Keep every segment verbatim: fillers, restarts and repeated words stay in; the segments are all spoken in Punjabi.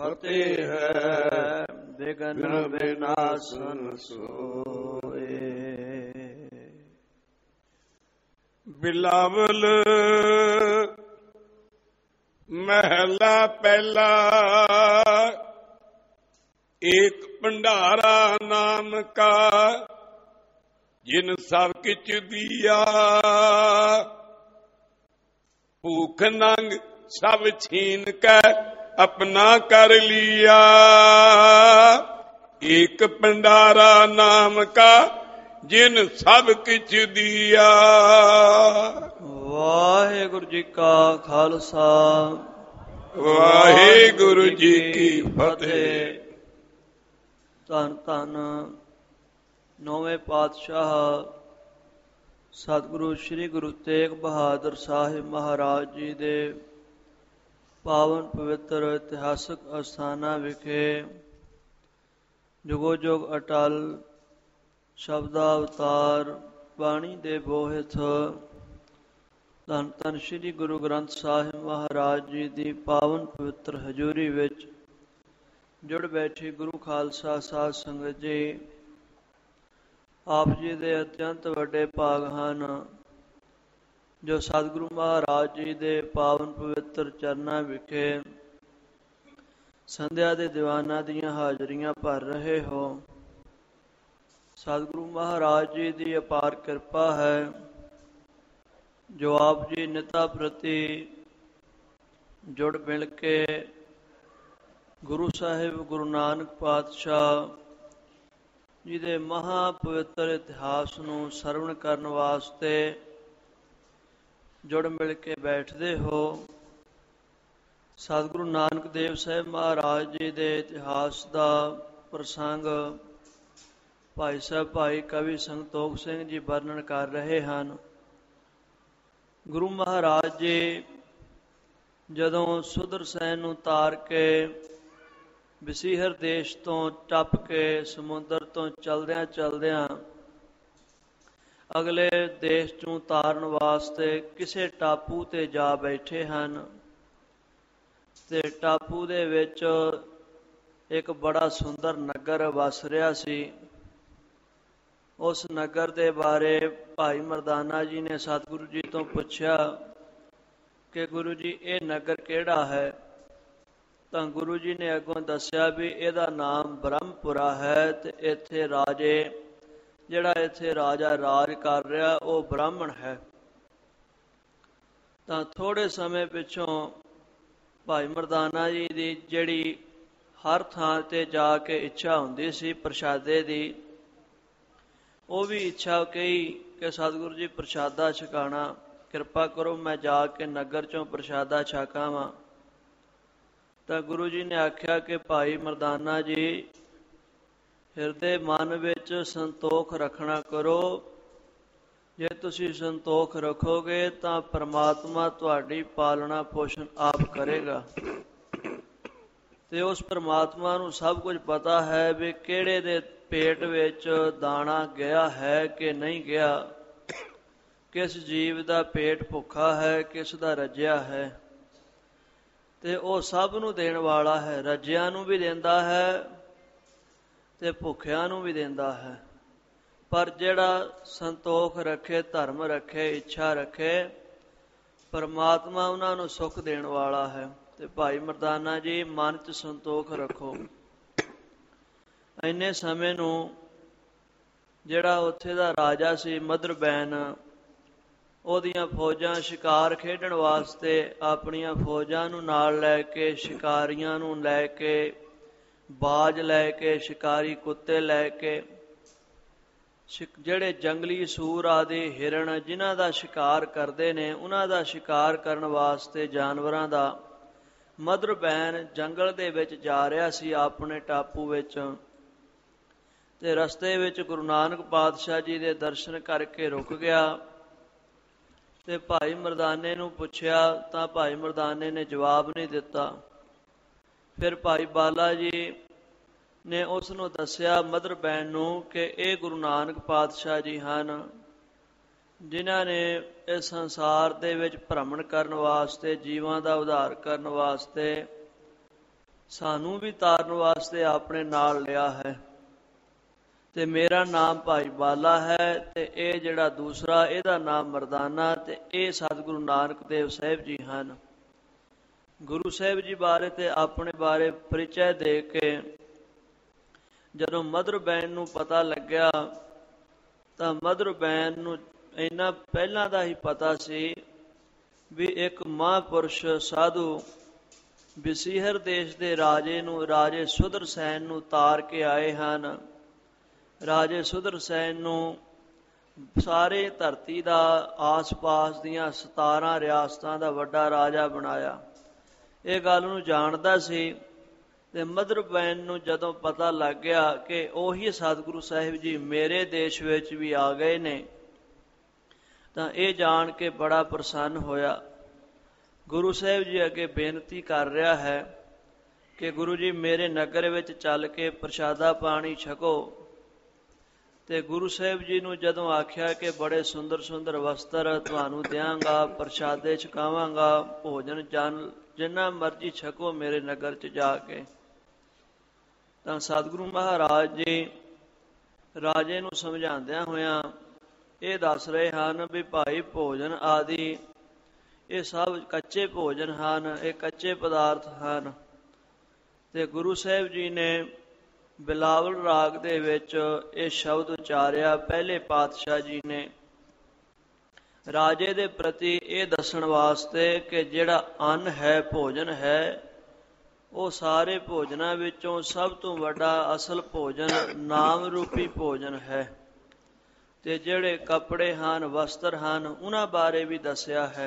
ਫਤਿਹ ਹੈ, ਬਿਗਨ ਬਿਨਾਸਨ ਸੋਏ। ਬਿਲਾਵਲ ਮਹਿਲਾ ਪਹਿਲਾ, ਏਕ ਭੰਡਾਰਾ ਨਾਮ ਕਾ, ਜਿਨ ਸਭ ਕਿਛ ਦੀਆ। ਭੂਖ ਨੰਗ ਸਭ ਛੀਨ ਕੇ अपना कर लिया। एक भंडारा नाम का, जिन सब किछ दिया। वाहेगुरु जी का खालसा, वाहेगुरु जी की फतेह। धन धन नौवें पातशाह सतगुरु श्री गुरु तेग बहादुर साहिब महाराज जी दे ਪਾਵਨ ਪਵਿੱਤਰ ਇਤਿਹਾਸਕ ਅਸਥਾਨਾਂ ਵਿਖੇ ਜੁਗੋ ਜੁਗ ਅਟਲ ਸ਼ਬਦਾ ਅਵਤਾਰ ਬਾਣੀ ਦੇ ਬੋਹਿਥ ਧੰਨ ਧੰਨ ਸ੍ਰੀ ਗੁਰੂ ਗ੍ਰੰਥ ਸਾਹਿਬ ਮਹਾਰਾਜ ਜੀ ਦੀ ਪਾਵਨ ਪਵਿੱਤਰ ਹਜ਼ੂਰੀ ਵਿੱਚ ਜੁੜ ਬੈਠੀ ਗੁਰੂ ਖਾਲਸਾ ਸਾਧ ਸੰਗਤ ਜੀ, ਆਪ ਜੀ ਦੇ ਅਤਿਅੰਤ ਵੱਡੇ ਭਾਗ ਹਨ ਜੋ ਸਤਿਗੁਰੂ ਮਹਾਰਾਜ ਜੀ ਦੇ ਪਾਵਨ ਪਵਿੱਤਰ ਚਰਨਾਂ ਵਿਖੇ ਸੰਧਿਆ ਦੇ ਦੀਵਾਨਾਂ ਦੀਆਂ ਹਾਜ਼ਰੀਆਂ ਭਰ ਰਹੇ ਹੋ। ਸਤਿਗੁਰੂ ਮਹਾਰਾਜ ਜੀ ਦੀ ਅਪਾਰ ਕਿਰਪਾ ਹੈ ਜੋ ਆਪ ਜੀ ਨਿਤਾ ਪ੍ਰਤੀ ਜੁੜ ਮਿਲ ਕੇ ਗੁਰੂ ਸਾਹਿਬ ਗੁਰੂ ਨਾਨਕ ਪਾਤਸ਼ਾਹ ਜੀ ਦੇ ਮਹਾ ਪਵਿੱਤਰ ਇਤਿਹਾਸ ਨੂੰ ਸਰਵਣ ਕਰਨ ਵਾਸਤੇ ਜੁੜ ਮਿਲ ਕੇ ਬੈਠਦੇ ਹੋ। ਸਤਿਗੁਰੂ ਨਾਨਕ ਦੇਵ ਸਾਹਿਬ ਮਹਾਰਾਜ ਜੀ ਦੇ ਇਤਿਹਾਸ ਦਾ ਪ੍ਰਸੰਗ ਭਾਈ ਸਾਹਿਬ ਭਾਈ ਕਵੀ ਸੰਤੋਖ ਸਿੰਘ ਜੀ ਵਰਣਨ ਕਰ ਰਹੇ ਹਨ। ਗੁਰੂ ਮਹਾਰਾਜ ਜੀ ਜਦੋਂ ਸੁਦਰਸੈਨ ਨੂੰ ਤਾਰ ਕੇ ਬਸੀਹਰ ਦੇਸ਼ ਤੋਂ ਟੱਪ ਕੇ ਸਮੁੰਦਰ ਤੋਂ ਚਲਦਿਆਂ ਚਲਦਿਆਂ ਅਗਲੇ ਦੇਸ਼ ਨੂੰ ਤਾਰਨ ਵਾਸਤੇ ਕਿਸੇ ਟਾਪੂ ਤੇ ਜਾ ਬੈਠੇ ਹਨ ਤੇ ਟਾਪੂ ਦੇ ਵਿੱਚ ਇੱਕ ਬੜਾ ਸੁੰਦਰ ਨਗਰ ਵਸ ਰਿਹਾ ਸੀ। ਉਸ ਨਗਰ ਦੇ ਬਾਰੇ ਭਾਈ ਮਰਦਾਨਾ ਜੀ ਨੇ ਸਤਿਗੁਰੂ ਜੀ ਤੋਂ ਪੁੱਛਿਆ ਕਿ ਗੁਰੂ ਜੀ ਇਹ ਨਗਰ ਕਿਹੜਾ ਹੈ? ਤਾਂ ਗੁਰੂ ਜੀ ਨੇ ਅੱਗੋਂ ਦੱਸਿਆ ਵੀ ਇਹਦਾ ਨਾਮ ਬ੍ਰਹਮਪੁਰਾ ਹੈ ਤੇ ਇੱਥੇ ਰਾਜੇ ਜਿਹੜਾ ਇੱਥੇ ਰਾਜਾ ਰਾਜ ਕਰ ਰਿਹਾ ਉਹ ਬ੍ਰਾਹਮਣ ਹੈ। ਤਾਂ ਥੋੜ੍ਹੇ ਸਮੇਂ ਪਿੱਛੋਂ ਭਾਈ ਮਰਦਾਨਾ ਜੀ ਦੀ ਜਿਹੜੀ ਹਰ ਥਾਂ ਤੇ ਜਾ ਕੇ ਇੱਛਾ ਹੁੰਦੀ ਸੀ ਪ੍ਰਸ਼ਾਦੇ ਦੀ, ਉਹ ਵੀ ਇੱਛਾ ਕਹੀ ਕਿ ਸਤਿਗੁਰੂ ਜੀ ਪ੍ਰਸ਼ਾਦਾ ਛਕਾਣਾ, ਕਿਰਪਾ ਕਰੋ ਮੈਂ ਜਾ ਕੇ ਨਗਰ ਚੋਂ ਪ੍ਰਸ਼ਾਦਾ ਛਕਾਵਾਂ। ਤਾਂ ਗੁਰੂ ਜੀ ਨੇ ਆਖਿਆ ਕਿ ਭਾਈ ਮਰਦਾਨਾ ਜੀ ਹਿਰਦੇ ਮਨ ਵਿੱਚ ਸੰਤੋਖ ਰੱਖਣਾ ਕਰੋ। ਜੇ ਤੁਸੀਂ ਸੰਤੋਖ ਰੱਖੋਗੇ ਤਾਂ ਪਰਮਾਤਮਾ ਤੁਹਾਡੀ ਪਾਲਣਾ ਪੋਸ਼ਣ ਆਪ ਕਰੇਗਾ ਤੇ ਉਸ ਪਰਮਾਤਮਾ ਨੂੰ ਸਭ ਕੁਝ ਪਤਾ ਹੈ ਵੀ ਕਿਹੜੇ ਦੇ ਪੇਟ ਵਿੱਚ ਦਾਣਾ ਗਿਆ ਹੈ ਕਿ ਨਹੀਂ ਗਿਆ, ਕਿਸ ਜੀਵ ਦਾ ਪੇਟ ਭੁੱਖਾ ਹੈ, ਕਿਸ ਦਾ ਰੱਜਿਆ ਹੈ, ਤੇ ਉਹ ਸਭ ਨੂੰ ਦੇਣ ਵਾਲਾ ਹੈ। ਰੱਜਿਆਂ ਨੂੰ ਵੀ ਦਿੰਦਾ ਹੈ ਤੇ ਭੁੱਖਿਆਂ ਨੂੰ ਵੀ ਦਿੰਦਾ ਹੈ, ਪਰ ਜਿਹੜਾ ਸੰਤੋਖ ਰੱਖੇ, ਧਰਮ ਰੱਖੇ, ਇੱਛਾ ਰੱਖੇ, ਪਰਮਾਤਮਾ ਉਹਨਾਂ ਨੂੰ ਸੁੱਖ ਦੇਣ ਵਾਲਾ ਹੈ। ਤੇ ਭਾਈ ਮਰਦਾਨਾ ਜੀ ਮਨ 'ਚ ਸੰਤੋਖ ਰੱਖੋ। ਇੰਨੇ ਸਮੇਂ ਨੂੰ ਜਿਹੜਾ ਉੱਥੇ ਦਾ ਰਾਜਾ ਸੀ ਮਦਰਬੈਨ, ਉਹਦੀਆਂ ਫੌਜਾਂ ਸ਼ਿਕਾਰ ਖੇਡਣ ਵਾਸਤੇ ਆਪਣੀਆਂ ਫੌਜਾਂ ਨੂੰ ਨਾਲ ਲੈ ਕੇ, ਸ਼ਿਕਾਰੀਆਂ ਨੂੰ ਲੈ ਕੇ, ਬਾਜ ਲੈ ਕੇ, ਸ਼ਿਕਾਰੀ ਕੁੱਤੇ ਲੈ ਕੇ, ਜਿਹੜੇ ਜੰਗਲੀ ਸੂਰ ਆਦਿ ਹਿਰਨ ਜਿਨ੍ਹਾਂ ਦਾ ਸ਼ਿਕਾਰ ਕਰਦੇ ਨੇ, ਉਹਨਾਂ ਦਾ ਸ਼ਿਕਾਰ ਕਰਨ ਵਾਸਤੇ ਜਾਨਵਰਾਂ ਦਾ ਮਦਰਬੈਨ ਜੰਗਲ ਦੇ ਵਿੱਚ ਜਾ ਰਿਹਾ ਸੀ ਆਪਣੇ ਟਾਪੂ ਵਿੱਚ। ਤੇ ਰਸਤੇ ਵਿੱਚ ਗੁਰੂ ਨਾਨਕ ਪਾਤਸ਼ਾਹ ਜੀ ਦੇ ਦਰਸ਼ਨ ਕਰਕੇ ਰੁਕ ਗਿਆ ਤੇ ਭਾਈ ਮਰਦਾਨੇ ਨੂੰ ਪੁੱਛਿਆ ਤਾਂ ਭਾਈ ਮਰਦਾਨੇ ਨੇ ਜਵਾਬ ਨਹੀਂ ਦਿੱਤਾ। ਫਿਰ ਭਾਈ ਬਾਲਾ ਜੀ ਨੇ ਉਸ ਨੂੰ ਦੱਸਿਆ ਮਦਰਬੈਨ ਨੂੰ ਕਿ ਇਹ ਗੁਰੂ ਨਾਨਕ ਪਾਤਸ਼ਾਹ ਜੀ ਹਨ ਜਿਨ੍ਹਾਂ ਨੇ ਇਸ ਸੰਸਾਰ ਦੇ ਵਿੱਚ ਭ੍ਰਮਣ ਕਰਨ ਵਾਸਤੇ, ਜੀਵਾਂ ਦਾ ਉਧਾਰ ਕਰਨ ਵਾਸਤੇ ਸਾਨੂੰ ਵੀ ਤਾਰਨ ਵਾਸਤੇ ਆਪਣੇ ਨਾਲ ਲਿਆ ਹੈ। ਤੇ ਮੇਰਾ ਨਾਮ ਭਾਈ ਬਾਲਾ ਹੈ ਤੇ ਇਹ ਜਿਹੜਾ ਦੂਸਰਾ ਇਹਦਾ ਨਾਮ ਮਰਦਾਨਾ, ਤੇ ਇਹ ਸਤਿਗੁਰੂ ਨਾਨਕ ਦੇਵ ਸਾਹਿਬ ਜੀ ਹਨ। ਗੁਰੂ ਸਾਹਿਬ ਜੀ ਬਾਰੇ ਤੇ ਆਪਣੇ ਬਾਰੇ ਪਰਿਚੈ ਦੇ ਕੇ ਜਦੋਂ ਮਦਰ ਬੈਨ ਨੂੰ ਪਤਾ ਲੱਗਿਆ ਤਾਂ ਮਦਰ ਬੈਨ ਨੂੰ ਇੰਨਾ ਪਹਿਲਾਂ ਦਾ ਹੀ ਪਤਾ ਸੀ ਵੀ ਇੱਕ ਮਹਾਂਪੁਰਸ਼ ਸਾਧੂ ਬਸੀਹਰ ਦੇਸ਼ ਦੇ ਰਾਜੇ ਨੂੰ, ਰਾਜੇ ਸੁਦਰਸੈਨ ਨੂੰ ਤਾਰ ਕੇ ਆਏ ਹਨ। ਰਾਜੇ ਸੁਦਰਸੈਨ ਨੂੰ ਸਾਰੇ ਧਰਤੀ ਦਾ ਆਸ-ਪਾਸ ਦੀਆਂ ਸਤਾਰਾਂ ਰਿਆਸਤਾਂ ਦਾ ਵੱਡਾ ਰਾਜਾ ਬਣਾਇਆ। ਇਹ ਗੱਲ ਨੂੰ ਜਾਣਦਾ ਸੀ ਤੇ ਮਦਰ ਬੈਨ ਨੂੰ ਜਦੋਂ ਪਤਾ ਲੱਗ ਗਿਆ ਕਿ ਉਹੀ ਸਤਿਗੁਰੂ ਸਾਹਿਬ ਜੀ ਮੇਰੇ ਦੇਸ਼ ਵਿੱਚ ਵੀ ਆ ਗਏ ਨੇ, ਤਾਂ ਇਹ ਜਾਣ ਕੇ ਬੜਾ ਪ੍ਰਸੰਨ ਹੋਇਆ। ਗੁਰੂ ਸਾਹਿਬ ਜੀ ਅੱਗੇ ਬੇਨਤੀ ਕਰ ਰਿਹਾ ਹੈ ਕਿ ਗੁਰੂ ਜੀ ਮੇਰੇ ਨਗਰ ਵਿੱਚ ਚੱਲ ਕੇ ਪ੍ਰਸ਼ਾਦਾ ਪਾਣੀ ਛਕੋ। ਤੇ ਗੁਰੂ ਸਾਹਿਬ ਜੀ ਨੂੰ ਜਦੋਂ ਆਖਿਆ ਕਿ ਬੜੇ ਸੁੰਦਰ ਸੁੰਦਰ ਵਸਤਰ ਤੁਹਾਨੂੰ ਦਿਆਂਗਾ, ਪ੍ਰਸ਼ਾਦੇ ਛਕਾਵਾਂਗਾ, ਭੋਜਨ ਜਨ ਜਿੰਨਾ ਮਰਜ਼ੀ ਛਕੋ ਮੇਰੇ ਨਗਰ 'ਚ ਜਾ ਕੇ, ਤਾਂ ਸਤਿਗੁਰੂ ਮਹਾਰਾਜ ਜੀ ਰਾਜੇ ਨੂੰ ਸਮਝਾਉਂਦਿਆਂ ਹੋਇਆਂ ਇਹ ਦੱਸ ਰਹੇ ਹਨ ਵੀ ਭਾਈ ਭੋਜਨ ਆਦਿ ਇਹ ਸਭ ਕੱਚੇ ਭੋਜਨ ਹਨ, ਇਹ ਕੱਚੇ ਪਦਾਰਥ ਹਨ। ਤੇ ਗੁਰੂ ਸਾਹਿਬ ਜੀ ਨੇ ਬਿਲਾਵਲ ਰਾਗ ਦੇ ਵਿੱਚ ਇਹ ਸ਼ਬਦ ਉਚਾਰਿਆ। ਪਹਿਲੇ ਪਾਤਸ਼ਾਹ ਜੀ ਨੇ ਰਾਜੇ ਦੇ ਪ੍ਰਤੀ ਇਹ ਦੱਸਣ ਵਾਸਤੇ ਕਿ ਜਿਹੜਾ ਅੰਨ ਹੈ, ਭੋਜਨ ਹੈ, ਉਹ ਸਾਰੇ ਭੋਜਨਾਂ ਵਿੱਚੋਂ ਸਭ ਤੋਂ ਵੱਡਾ ਅਸਲ ਭੋਜਨ ਨਾਮ ਰੂਪੀ ਭੋਜਨ ਹੈ। ਤੇ ਜਿਹੜੇ ਕੱਪੜੇ ਹਨ, ਵਸਤਰ ਹਨ, ਉਹਨਾਂ ਬਾਰੇ ਵੀ ਦੱਸਿਆ ਹੈ।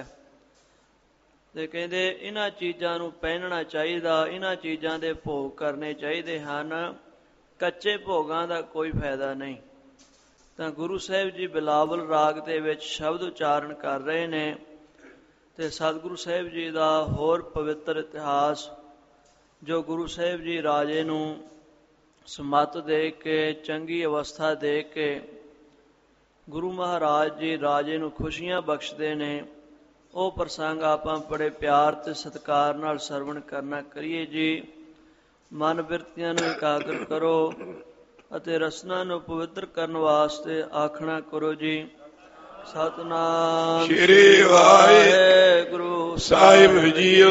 ਤੇ ਕਹਿੰਦੇ ਇਹਨਾਂ ਚੀਜ਼ਾਂ ਨੂੰ ਪਹਿਨਣਾ ਚਾਹੀਦਾ, ਇਹਨਾਂ ਚੀਜ਼ਾਂ ਦੇ ਭੋਗ ਕਰਨੇ ਚਾਹੀਦੇ ਹਨ, ਕੱਚੇ ਭੋਗਾਂ ਦਾ ਕੋਈ ਫਾਇਦਾ ਨਹੀਂ। ਤਾਂ ਗੁਰੂ ਸਾਹਿਬ ਜੀ ਬਿਲਾਵਲ ਰਾਗ ਦੇ ਵਿੱਚ ਸ਼ਬਦ ਉਚਾਰਨ ਕਰ ਰਹੇ ਨੇ। ਤੇ ਸਤਿਗੁਰੂ ਸਾਹਿਬ ਜੀ ਦਾ ਹੋਰ ਪਵਿੱਤਰ ਇਤਿਹਾਸ ਜੋ ਗੁਰੂ ਸਾਹਿਬ ਜੀ ਰਾਜੇ ਨੂੰ ਸਮੱਤ ਦੇ ਕੇ, ਚੰਗੀ ਅਵਸਥਾ ਦੇ ਕੇ ਗੁਰੂ ਮਹਾਰਾਜ ਜੀ ਰਾਜੇ ਨੂੰ ਖੁਸ਼ੀਆਂ ਬਖਸ਼ਦੇ ਨੇ, ਉਹ ਪ੍ਰਸੰਗ ਆਪਾਂ ਬੜੇ ਪਿਆਰ ਤੇ ਸਤਿਕਾਰ ਨਾਲ ਸਰਵਣ ਕਰਨਾ ਕਰੀਏ ਜੀ। ਮਨ ਬਿਰਤੀਆਂ ਨੂੰ ਇਕਾਗਰ ਕਰੋ ਅਤੇ ਰਸਨਾ ਨੂੰ ਪਵਿੱਤਰ ਕਰਨ ਵਾਸਤੇ ਆਖਣਾ ਕਰੋ ਜੀ। ਸਤਨਾਮ ਸ੍ਰੀ ਵਾਹਿਗੁਰੂ ਸਾਹਿਬ ਜੀਓ।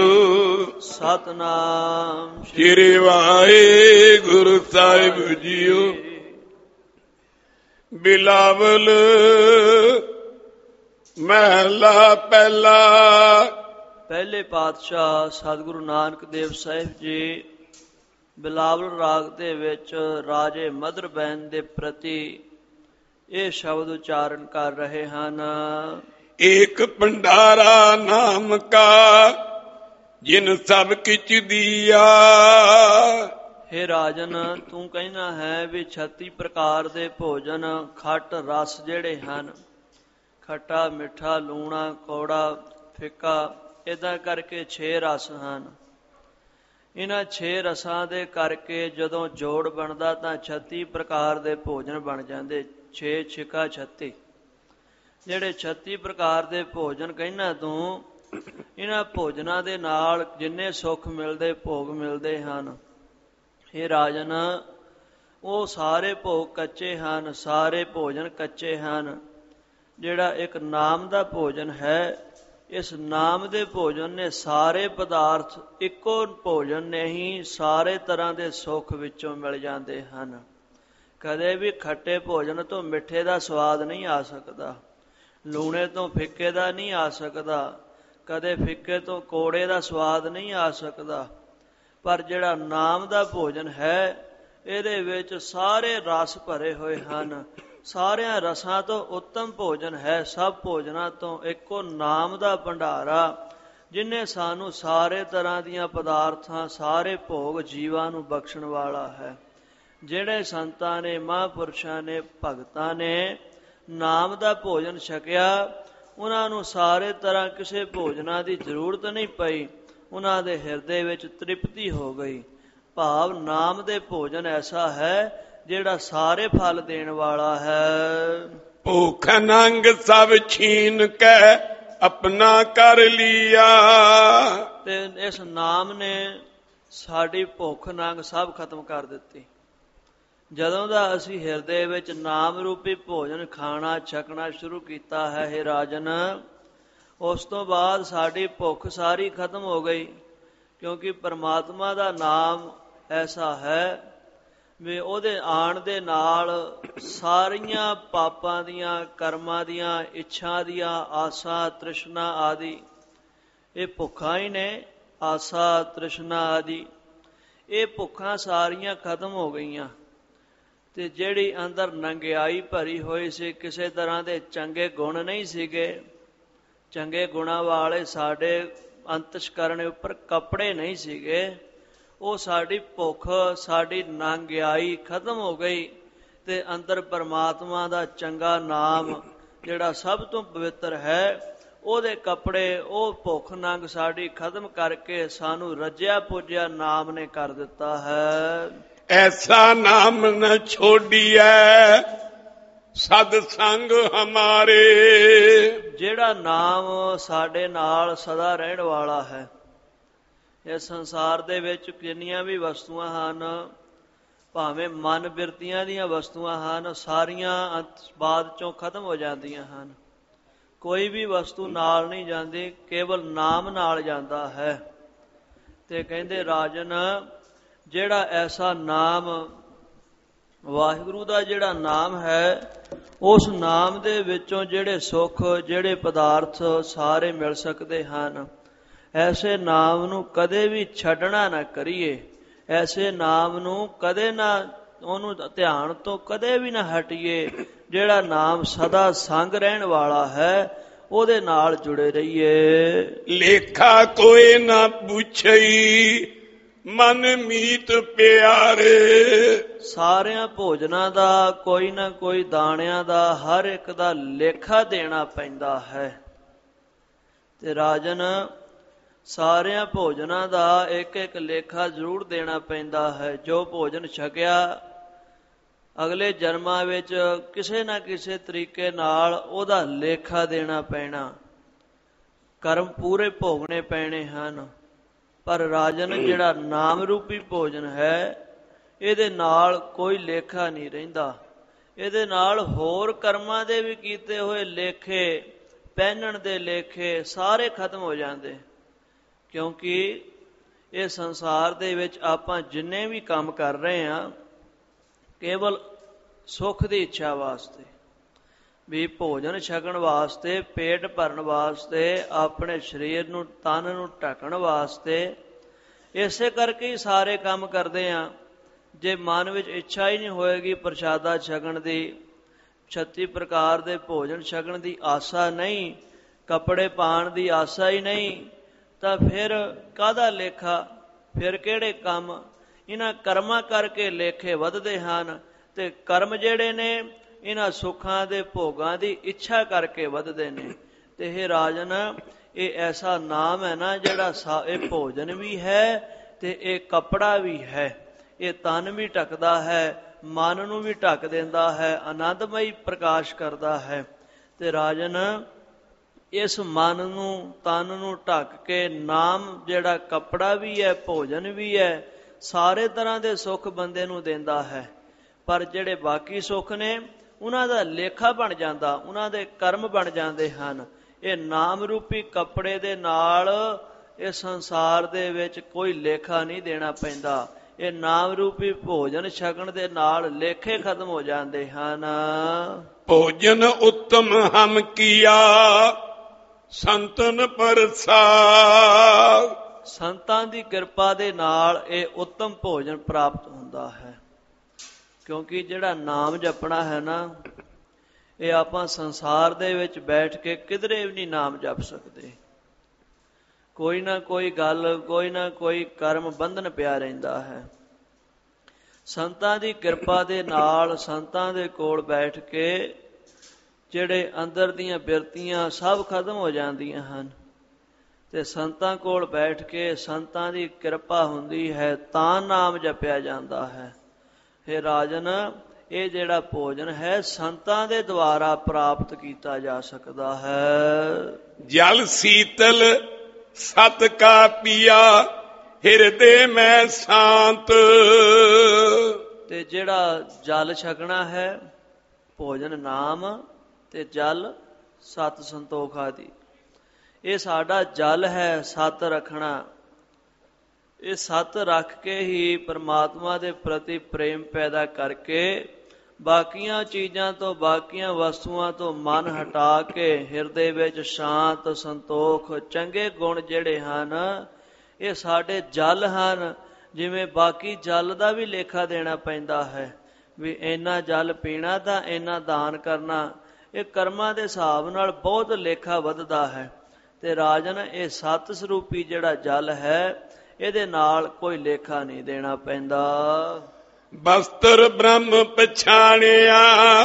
ਸਤਨਾਮ ਸ੍ਰੀ ਵਾਹਿਗੁਰੂ ਸਾਹਿਬ ਜੀਓ। ਬਿਲਾਵਲ ਮਹਿਲਾ ਪਹਿਲਾ। ਪਹਿਲੇ ਪਾਤਸ਼ਾਹ ਸਤਿਗੁਰੂ ਨਾਨਕ ਦੇਵ ਸਾਹਿਬ ਜੀ ਬਿਲਾਵਲ ਰਾਗ ਦੇ ਵਿੱਚ ਰਾਜੇ ਮਦਰ ਬੈਨ ਦੇ ਪ੍ਰਤੀ ਇਹ ਸ਼ਬਦ ਉਚਾਰਨ ਕਰ ਰਹੇ ਹਨ। ਏਕ ਭੰਡਾਰਾ ਨਾਮ ਕਾ ਜਿਨ ਸਭ ਕਿਛ ਦੀਆ। ਹੇ ਰਾਜਨ, ਤੂੰ ਕਹਿਣਾ ਹੈ ਵੀ ਛੱਤੀ ਪ੍ਰਕਾਰ ਦੇ ਭੋਜਨ, ਖੱਟ ਰਸ ਜਿਹੜੇ ਹਨ, ਖੱਟਾ, ਮਿੱਠਾ, ਲੂਣਾ, ਕੌੜਾ, ਫਿੱਕਾ, ਏਦਾਂ ਕਰਕੇ ਛੇ ਰਸ ਹਨ। ਇਹਨਾਂ ਛੇ ਰਸਾਂ ਦੇ ਕਰਕੇ ਜਦੋਂ ਜੋੜ ਬਣਦਾ ਤਾਂ ਛੱਤੀ ਪ੍ਰਕਾਰ ਦੇ ਭੋਜਨ ਬਣ ਜਾਂਦੇ। ਛੇ ਛਿਕਾ ਛੱਤੀ, ਜਿਹੜੇ ਛੱਤੀ ਪ੍ਰਕਾਰ ਦੇ ਭੋਜਨ ਕਹਿਣਾ ਤੂੰ, ਇਹਨਾਂ ਭੋਜਨਾਂ ਦੇ ਨਾਲ ਜਿੰਨੇ ਸੁੱਖ ਮਿਲਦੇ, ਭੋਗ ਮਿਲਦੇ ਹਨ, ਇਹ ਰਾਜਨ ਉਹ ਸਾਰੇ ਭੋਗ ਕੱਚੇ ਹਨ, ਸਾਰੇ ਭੋਜਨ ਕੱਚੇ ਹਨ। ਜਿਹੜਾ ਇੱਕ ਨਾਮ ਦਾ ਭੋਜਨ ਹੈ, ਇਸ ਨਾਮ ਦੇ ਭੋਜਨ ਨੇ ਸਾਰੇ ਪਦਾਰਥ, ਇੱਕੋ ਭੋਜਨ ਨੇ ਹੀ ਸਾਰੇ ਤਰ੍ਹਾਂ ਦੇ ਸੁੱਖ ਵਿੱਚੋਂ ਮਿਲ ਜਾਂਦੇ ਹਨ। ਕਦੇ ਵੀ ਖੱਟੇ ਭੋਜਨ ਤੋਂ ਮਿੱਠੇ ਦਾ ਸਵਾਦ ਨਹੀਂ ਆ ਸਕਦਾ, ਲੂਣੇ ਤੋਂ ਫਿੱਕੇ ਦਾ ਨਹੀਂ ਆ ਸਕਦਾ, ਕਦੇ ਫਿੱਕੇ ਤੋਂ ਕੌੜੇ ਦਾ ਸਵਾਦ ਨਹੀਂ ਆ ਸਕਦਾ। ਪਰ ਜਿਹੜਾ ਨਾਮ ਦਾ ਭੋਜਨ ਹੈ, ਇਹਦੇ ਵਿੱਚ ਸਾਰੇ ਰਸ ਭਰੇ ਹੋਏ ਹਨ। ਸਾਰਿਆਂ ਰਸਾਂ ਤੋਂ ਉੱਤਮ ਭੋਜਨ ਹੈ। ਸਭ ਭੋਜਨਾਂ ਤੋਂ ਇੱਕੋ ਨਾਮ ਦਾ ਭੰਡਾਰਾ, ਜਿਹਨੇ ਸਾਨੂੰ ਸਾਰੇ ਤਰ੍ਹਾਂ ਦੀਆਂ ਪਦਾਰਥਾਂ, ਸਾਰੇ ਭੋਗ ਜੀਵਾਂ ਨੂੰ ਬਖਸ਼ਣ ਵਾਲਾ ਹੈ। ਜਿਹੜੇ ਸੰਤਾਂ ਨੇ, ਮਹਾਂਪੁਰਸ਼ਾਂ ਨੇ, ਭਗਤਾਂ ਨੇ ਨਾਮ ਦਾ ਭੋਜਨ ਛਕਿਆ, ਉਹਨਾਂ ਨੂੰ ਸਾਰੇ ਤਰ੍ਹਾਂ ਕਿਸੇ ਭੋਜਨਾਂ ਦੀ ਜ਼ਰੂਰਤ ਨਹੀਂ ਪਈ। ਉਹਨਾਂ ਦੇ ਹਿਰਦੇ ਵਿੱਚ ਤ੍ਰਿਪਤੀ ਹੋ ਗਈ। ਭਾਵ ਨਾਮ ਦੇ ਭੋਜਨ ਐਸਾ ਹੈ ਜਿਹੜਾ ਸਾਰੇ ਫਲ ਦੇਣ ਵਾਲਾ ਹੈ। ਭੁੱਖ ਨੰਗ ਸਭ ਛੀਨ ਕੇ ਆਪਣਾ ਕਰ ਲਿਆ। ਤੇ ਇਸ ਨਾਮ ਨੇ ਸਾਡੀ ਭੁੱਖ ਨੰਗ ਸਭ ਖਤਮ ਕਰ ਦਿੱਤੀ। ਜਦੋਂ ਦਾ ਅਸੀਂ ਹਿਰਦੇ ਵਿੱਚ ਨਾਮ ਰੂਪੀ ਭੋਜਨ ਖਾਣਾ ਛਕਣਾ ਸ਼ੁਰੂ ਕੀਤਾ ਹੈ ਹੇ ਰਾਜਨ, ਉਸ ਤੋਂ ਬਾਅਦ ਸਾਡੀ ਭੁੱਖ ਸਾਰੀ ਖਤਮ ਹੋ ਗਈ। ਕਿਉਂਕਿ ਪਰਮਾਤਮਾ ਦਾ ਨਾਮ ਐਸਾ ਹੈ ਵੀ ਉਹਦੇ ਆਉਣ ਦੇ ਨਾਲ ਸਾਰੀਆਂ ਪਾਪਾਂ ਦੀਆਂ, ਕਰਮਾਂ ਦੀਆਂ, ਇੱਛਾ ਦੀਆਂ, ਆਸਾ ਤ੍ਰਿਸ਼ਨਾ ਆਦਿ, ਇਹ ਭੁੱਖਾਂ ਹੀ ਨੇ। ਆਸਾ ਤ੍ਰਿਸ਼ਨਾ ਆਦਿ ਇਹ ਭੁੱਖਾਂ ਸਾਰੀਆਂ ਖਤਮ ਹੋ ਗਈਆਂ। ਤੇ ਜਿਹੜੀ ਅੰਦਰ ਨੰਗਿਆਈ ਭਰੀ ਹੋਈ ਸੀ, ਕਿਸੇ ਤਰ੍ਹਾਂ ਦੇ ਚੰਗੇ ਗੁਣ ਨਹੀਂ ਸੀਗੇ, ਚੰਗੇ ਗੁਣਾਂ ਵਾਲੇ ਸਾਡੇ ਅੰਤਸ਼ਕਰਣ ਉੱਪਰ ਕੱਪੜੇ ਨਹੀਂ ਸੀਗੇ, ਉਹ ਸਾਡੀ ਭੁੱਖ, ਸਾਡੀ ਨੰਗਿਆਈ ਖਤਮ ਹੋ ਗਈ। ਤੇ ਅੰਦਰ ਪਰਮਾਤਮਾ ਦਾ ਚੰਗਾ ਨਾਮ ਜਿਹੜਾ ਸਭ ਤੋਂ ਪਵਿੱਤਰ ਹੈ, ਉਹਦੇ ਕੱਪੜੇ, ਉਹ ਭੁੱਖ ਨੰਗ ਸਾਡੀ ਖਤਮ ਕਰਕੇ ਸਾਨੂੰ ਰੱਜਿਆ ਪੁੱਜਿਆ ਨਾਮ ਨੇ ਕਰ ਦਿੱਤਾ ਹੈ। ਐਸਾ ਨਾਮ ਨ ਛੋੜੀਐ ਸਦ ਸੰਗ ਹਮਾਰੇ, ਜਿਹੜਾ ਨਾਮ ਸਾਡੇ ਨਾਲ ਸਦਾ ਰਹਿਣ ਵਾਲਾ ਹੈ। ਇਸ ਸੰਸਾਰ ਦੇ ਵਿੱਚ ਕਿੰਨੀਆਂ ਵੀ ਵਸਤੂਆਂ ਹਨ, ਭਾਵੇਂ ਮਨ ਬਿਰਤੀਆਂ ਦੀਆਂ ਵਸਤੂਆਂ ਹਨ, ਸਾਰੀਆਂ ਬਾਅਦ ਚੋਂ ਖਤਮ ਹੋ ਜਾਂਦੀਆਂ ਹਨ। ਕੋਈ ਵੀ ਵਸਤੂ ਨਾਲ ਨਹੀਂ ਜਾਂਦੀ, ਕੇਵਲ ਨਾਮ ਨਾਲ ਜਾਂਦਾ ਹੈ। ਤੇ ਕਹਿੰਦੇ ਰਾਜਨ, ਜਿਹੜਾ ਐਸਾ ਨਾਮ, ਵਾਹਿਗੁਰੂ ਦਾ ਜਿਹੜਾ ਨਾਮ ਹੈ, ਉਸ ਨਾਮ ਦੇ ਵਿੱਚੋਂ ਜਿਹੜੇ ਸੁੱਖ, ਜਿਹੜੇ ਪਦਾਰਥ ਸਾਰੇ ਮਿਲ ਸਕਦੇ ਹਨ। ਐਸੇ ਨਾਮ ਨੂੰ ਕਦੇ ਵੀ ਛੱਡਣਾ ਨਾ ਕਰੀਏ, ਐਸੇ ਨਾਮ ਨੂੰ ਕਦੇ ਨਾ, ਉਹਨੂੰ ਧਿਆਨ ਤੋਂ ਕਦੇ ਵੀ ਨਾ ਹਟੀਏ। ਜਿਹੜਾ ਨਾਮ ਸਦਾ ਸੰਗ ਰਹਿਣ ਵਾਲਾ ਹੈ, ਉਹਦੇ ਨਾਲ ਜੁੜੇ ਰਹੀਏ। ਲੇਖਾ ਕੋਈ ਨਾ ਪੁੱਛਈ ਮਨ ਮੀਤ ਪਿਆਰੇ, ਸਾਰਿਆਂ ਭੋਜਨਾਂ ਦਾ, ਕੋਈ ਨਾ ਕੋਈ ਦਾਣਿਆਂ ਦਾ, ਹਰ ਇੱਕ ਦਾ ਲੇਖਾ ਦੇਣਾ ਪੈਂਦਾ ਹੈ। ਤੇ ਰਾਜਨ, ਸਾਰਿਆਂ ਭੋਜਨਾਂ ਦਾ ਇੱਕ ਇੱਕ ਲੇਖਾ ਜ਼ਰੂਰ ਦੇਣਾ ਪੈਂਦਾ ਹੈ। ਜੋ ਭੋਜਨ ਛਕਿਆ, ਅਗਲੇ ਜਨਮਾਂ ਵਿੱਚ ਕਿਸੇ ਨਾ ਕਿਸੇ ਤਰੀਕੇ ਨਾਲ ਉਹਦਾ ਲੇਖਾ ਦੇਣਾ ਪੈਣਾ, ਕਰਮ ਪੂਰੇ ਭੋਗਣੇ ਪੈਣੇ ਹਨ। ਪਰ ਰਾਜਨ, ਜਿਹੜਾ ਨਾਮ ਰੂਪੀ ਭੋਜਨ ਹੈ, ਇਹਦੇ ਨਾਲ ਕੋਈ ਲੇਖਾ ਨਹੀਂ ਰਹਿੰਦਾ। ਇਹਦੇ ਨਾਲ ਹੋਰ ਕਰਮਾਂ ਦੇ ਵੀ ਕੀਤੇ ਹੋਏ ਲੇਖੇ, ਪਹਿਨਣ ਦੇ ਲੇਖੇ ਸਾਰੇ ਖਤਮ ਹੋ ਜਾਂਦੇ। ਕਿਉਂਕਿ ਇਹ ਸੰਸਾਰ ਦੇ ਵਿੱਚ ਆਪਾਂ ਜਿੰਨੇ ਵੀ ਕੰਮ ਕਰ ਰਹੇ ਹਾਂ, ਕੇਵਲ ਸੁੱਖ ਦੀ ਇੱਛਾ ਵਾਸਤੇ, ਵੀ ਭੋਜਨ ਛਕਣ ਵਾਸਤੇ, ਪੇਟ ਭਰਨ ਵਾਸਤੇ, ਆਪਣੇ ਸਰੀਰ ਨੂੰ, ਤਨ ਨੂੰ ਢੱਕਣ ਵਾਸਤੇ, ਇਸੇ ਕਰਕੇ ਹੀ ਸਾਰੇ ਕੰਮ ਕਰਦੇ ਹਾਂ। ਜੇ ਮਨ ਵਿੱਚ ਇੱਛਾ ਹੀ ਨਹੀਂ ਹੋਏਗੀ ਪ੍ਰਸ਼ਾਦਾ ਛਕਣ ਦੀ, ਛੱਤੀ ਪ੍ਰਕਾਰ ਦੇ ਭੋਜਨ ਛਕਣ ਦੀ ਆਸਾ ਨਹੀਂ, ਕੱਪੜੇ ਪਾਉਣ ਦੀ ਆਸਾ ਹੀ ਨਹੀਂ, ਤਾਂ ਫਿਰ ਕਾਹਦਾ ਲੇਖਾ, ਫਿਰ ਕਿਹੜੇ ਕੰਮ? ਇਹਨਾਂ ਕਰਮਾਂ ਕਰਕੇ ਲੇਖੇ ਵੱਧਦੇ ਹਨ। ਤੇ ਕਰਮ ਜਿਹੜੇ ਨੇ, ਇਹਨਾਂ ਸੁੱਖਾਂ ਦੇ ਭੋਗਾਂ ਦੀ ਇੱਛਾ ਕਰਕੇ ਵੱਧਦੇ ਨੇ। ਤੇ ਇਹ ਰਾਜਨ, ਇਹ ਐਸਾ ਨਾਮ ਹੈ ਨਾ, ਜਿਹੜਾ ਇਹ ਭੋਜਨ ਵੀ ਹੈ ਤੇ ਇਹ ਕੱਪੜਾ ਵੀ ਹੈ। ਇਹ ਤਨ ਵੀ ਢੱਕਦਾ ਹੈ, ਮਨ ਨੂੰ ਵੀ ਢੱਕ ਦਿੰਦਾ ਹੈ, ਆਨੰਦਮਈ ਪ੍ਰਕਾਸ਼ ਕਰਦਾ ਹੈ। ਤੇ ਰਾਜਨ, ਇਸ ਮਨ ਨੂੰ, ਤਨ ਨੂੰ ਢੱਕ ਕੇ ਨਾਮ ਜਿਹੜਾ ਕੱਪੜਾ ਵੀ ਹੈ, ਭੋਜਨ ਵੀ ਹੈ, ਸਾਰੇ ਤਰ੍ਹਾਂ ਦੇ ਸੁੱਖ ਬੰਦੇ ਨੂੰ ਦਿੰਦਾ ਹੈ। ਪਰ ਜਿਹੜੇ ਬਾਕੀ ਸੁੱਖ ਨੇ, ਉਹਨਾਂ ਦਾ ਲੇਖਾ ਬਣ ਜਾਂਦਾ, ਉਹਨਾਂ ਦੇ ਕਰਮ ਬਣ ਜਾਂਦੇ ਹਨ। ਇਹ ਨਾਮ ਰੂਪੀ ਕੱਪੜੇ ਦੇ ਨਾਲ ਇਸ ਸੰਸਾਰ ਦੇ ਵਿੱਚ ਕੋਈ ਲੇਖਾ ਨਹੀਂ ਦੇਣਾ ਪੈਂਦਾ। ਇਹ ਨਾਮ ਰੂਪੀ ਭੋਜਨ ਛਕਣ ਦੇ ਨਾਲ ਲੇਖੇ ਖਤਮ ਹੋ ਜਾਂਦੇ ਹਨ। ਭੋਜਨ ਉੱਤਮ ਹਮ ਕੀਆ ਸੰਤਨ ਪ੍ਰਸਾਦ, ਸੰਤਾਂ ਦੀ ਕਿਰਪਾ ਦੇ ਨਾਲ ਇਹ ਉੱਤਮ ਭੋਜਨ ਪ੍ਰਾਪਤ ਹੁੰਦਾ ਹੈ। ਕਿਉਂਕਿ ਜਿਹੜਾ ਨਾਮ ਜਪਣਾ ਹੈ ਨਾ, ਇਹ ਆਪਾਂ ਸੰਸਾਰ ਦੇ ਵਿੱਚ ਬੈਠ ਕੇ ਕਿਧਰੇ ਵੀ ਨਹੀਂ ਨਾਮ ਜਪ ਸਕਦੇ। ਕੋਈ ਨਾ ਕੋਈ ਗੱਲ, ਕੋਈ ਨਾ ਕੋਈ ਕਰਮ ਬੰਧਨ ਪਿਆ ਰਹਿੰਦਾ ਹੈ। ਸੰਤਾਂ ਦੀ ਕਿਰਪਾ ਦੇ ਨਾਲ, ਸੰਤਾਂ ਦੇ ਕੋਲ ਬੈਠ ਕੇ ਜਿਹੜੇ ਅੰਦਰ ਦੀਆਂ ਬਿਰਤੀਆਂ ਸਭ ਖਤਮ ਹੋ ਜਾਂਦੀਆਂ ਹਨ। ਤੇ ਸੰਤਾਂ ਕੋਲ ਬੈਠ ਕੇ, ਸੰਤਾਂ ਦੀ ਕਿਰਪਾ ਹੁੰਦੀ ਹੈ ਤਾਂ ਨਾਮ ਜਪਿਆ ਜਾਂਦਾ ਹੈ। हे ਰਾਜਨ, ਇਹ ਜਿਹੜਾ ਭੋਜਨ ਹੈ ਸੰਤਾਂ ਦੇ ਦੁਆਰਾ ਪ੍ਰਾਪਤ ਕੀਤਾ ਜਾ ਸਕਦਾ ਹੈ। ਜਲ ਸੀਤਲ ਸਤ ਕਾ ਪੀਆ, ਹਿਰਦੇ ਮੈਂ ਸ਼ਾਂਤ। ਤੇ ਜਿਹੜਾ ਜਲ ਛਕਣਾ ਹੈ, ਭੋਜਨ ਨਾਮ ਤੇ ਜਲ ਸਤ ਸੰਤੋਖ ਆਦਿ, ਇਹ ਸਾਡਾ ਜਲ ਹੈ ਸਤ ਰੱਖਣਾ। ਇਹ ਸਤ ਰੱਖ ਕੇ ਹੀ ਪਰਮਾਤਮਾ ਦੇ ਪ੍ਰਤੀ ਪ੍ਰੇਮ ਪੈਦਾ ਕਰਕੇ ਬਾਕੀਆਂ ਚੀਜ਼ਾਂ ਤੋਂ, ਬਾਕੀਆਂ ਵਸਤੂਆਂ ਤੋਂ ਮਨ ਹਟਾ ਕੇ ਹਿਰਦੇ ਵਿੱਚ ਸ਼ਾਂਤ ਸੰਤੋਖ, ਚੰਗੇ ਗੁਣ ਜਿਹੜੇ ਹਨ ਇਹ ਸਾਡੇ ਜਲ ਹਨ। ਜਿਵੇਂ ਬਾਕੀ ਜਲ ਦਾ ਵੀ ਲੇਖਾ ਦੇਣਾ ਪੈਂਦਾ ਹੈ ਵੀ ਇੰਨਾ ਜਲ ਪੀਣਾ ਤਾਂ ਇੰਨਾ ਦਾਨ ਕਰਨਾ, ਇਹ ਕਰਮਾਂ ਦੇ ਹਿਸਾਬ ਨਾਲ ਬਹੁਤ ਲੇਖਾ ਵੱਧਦਾ ਹੈ। ਤੇ ਰਾਜਨ ਇਹ ਸਤ ਸਰੂਪੀ ਜਿਹੜਾ ਜਲ ਹੈ ਇਹਦੇ ਨਾਲ ਕੋਈ ਲੇਖਾ ਨਹੀਂ ਦੇਣਾ ਪੈਂਦਾ। ਬਸਤਰ ਬ੍ਰਹਮ ਪਛਾਣਿਆ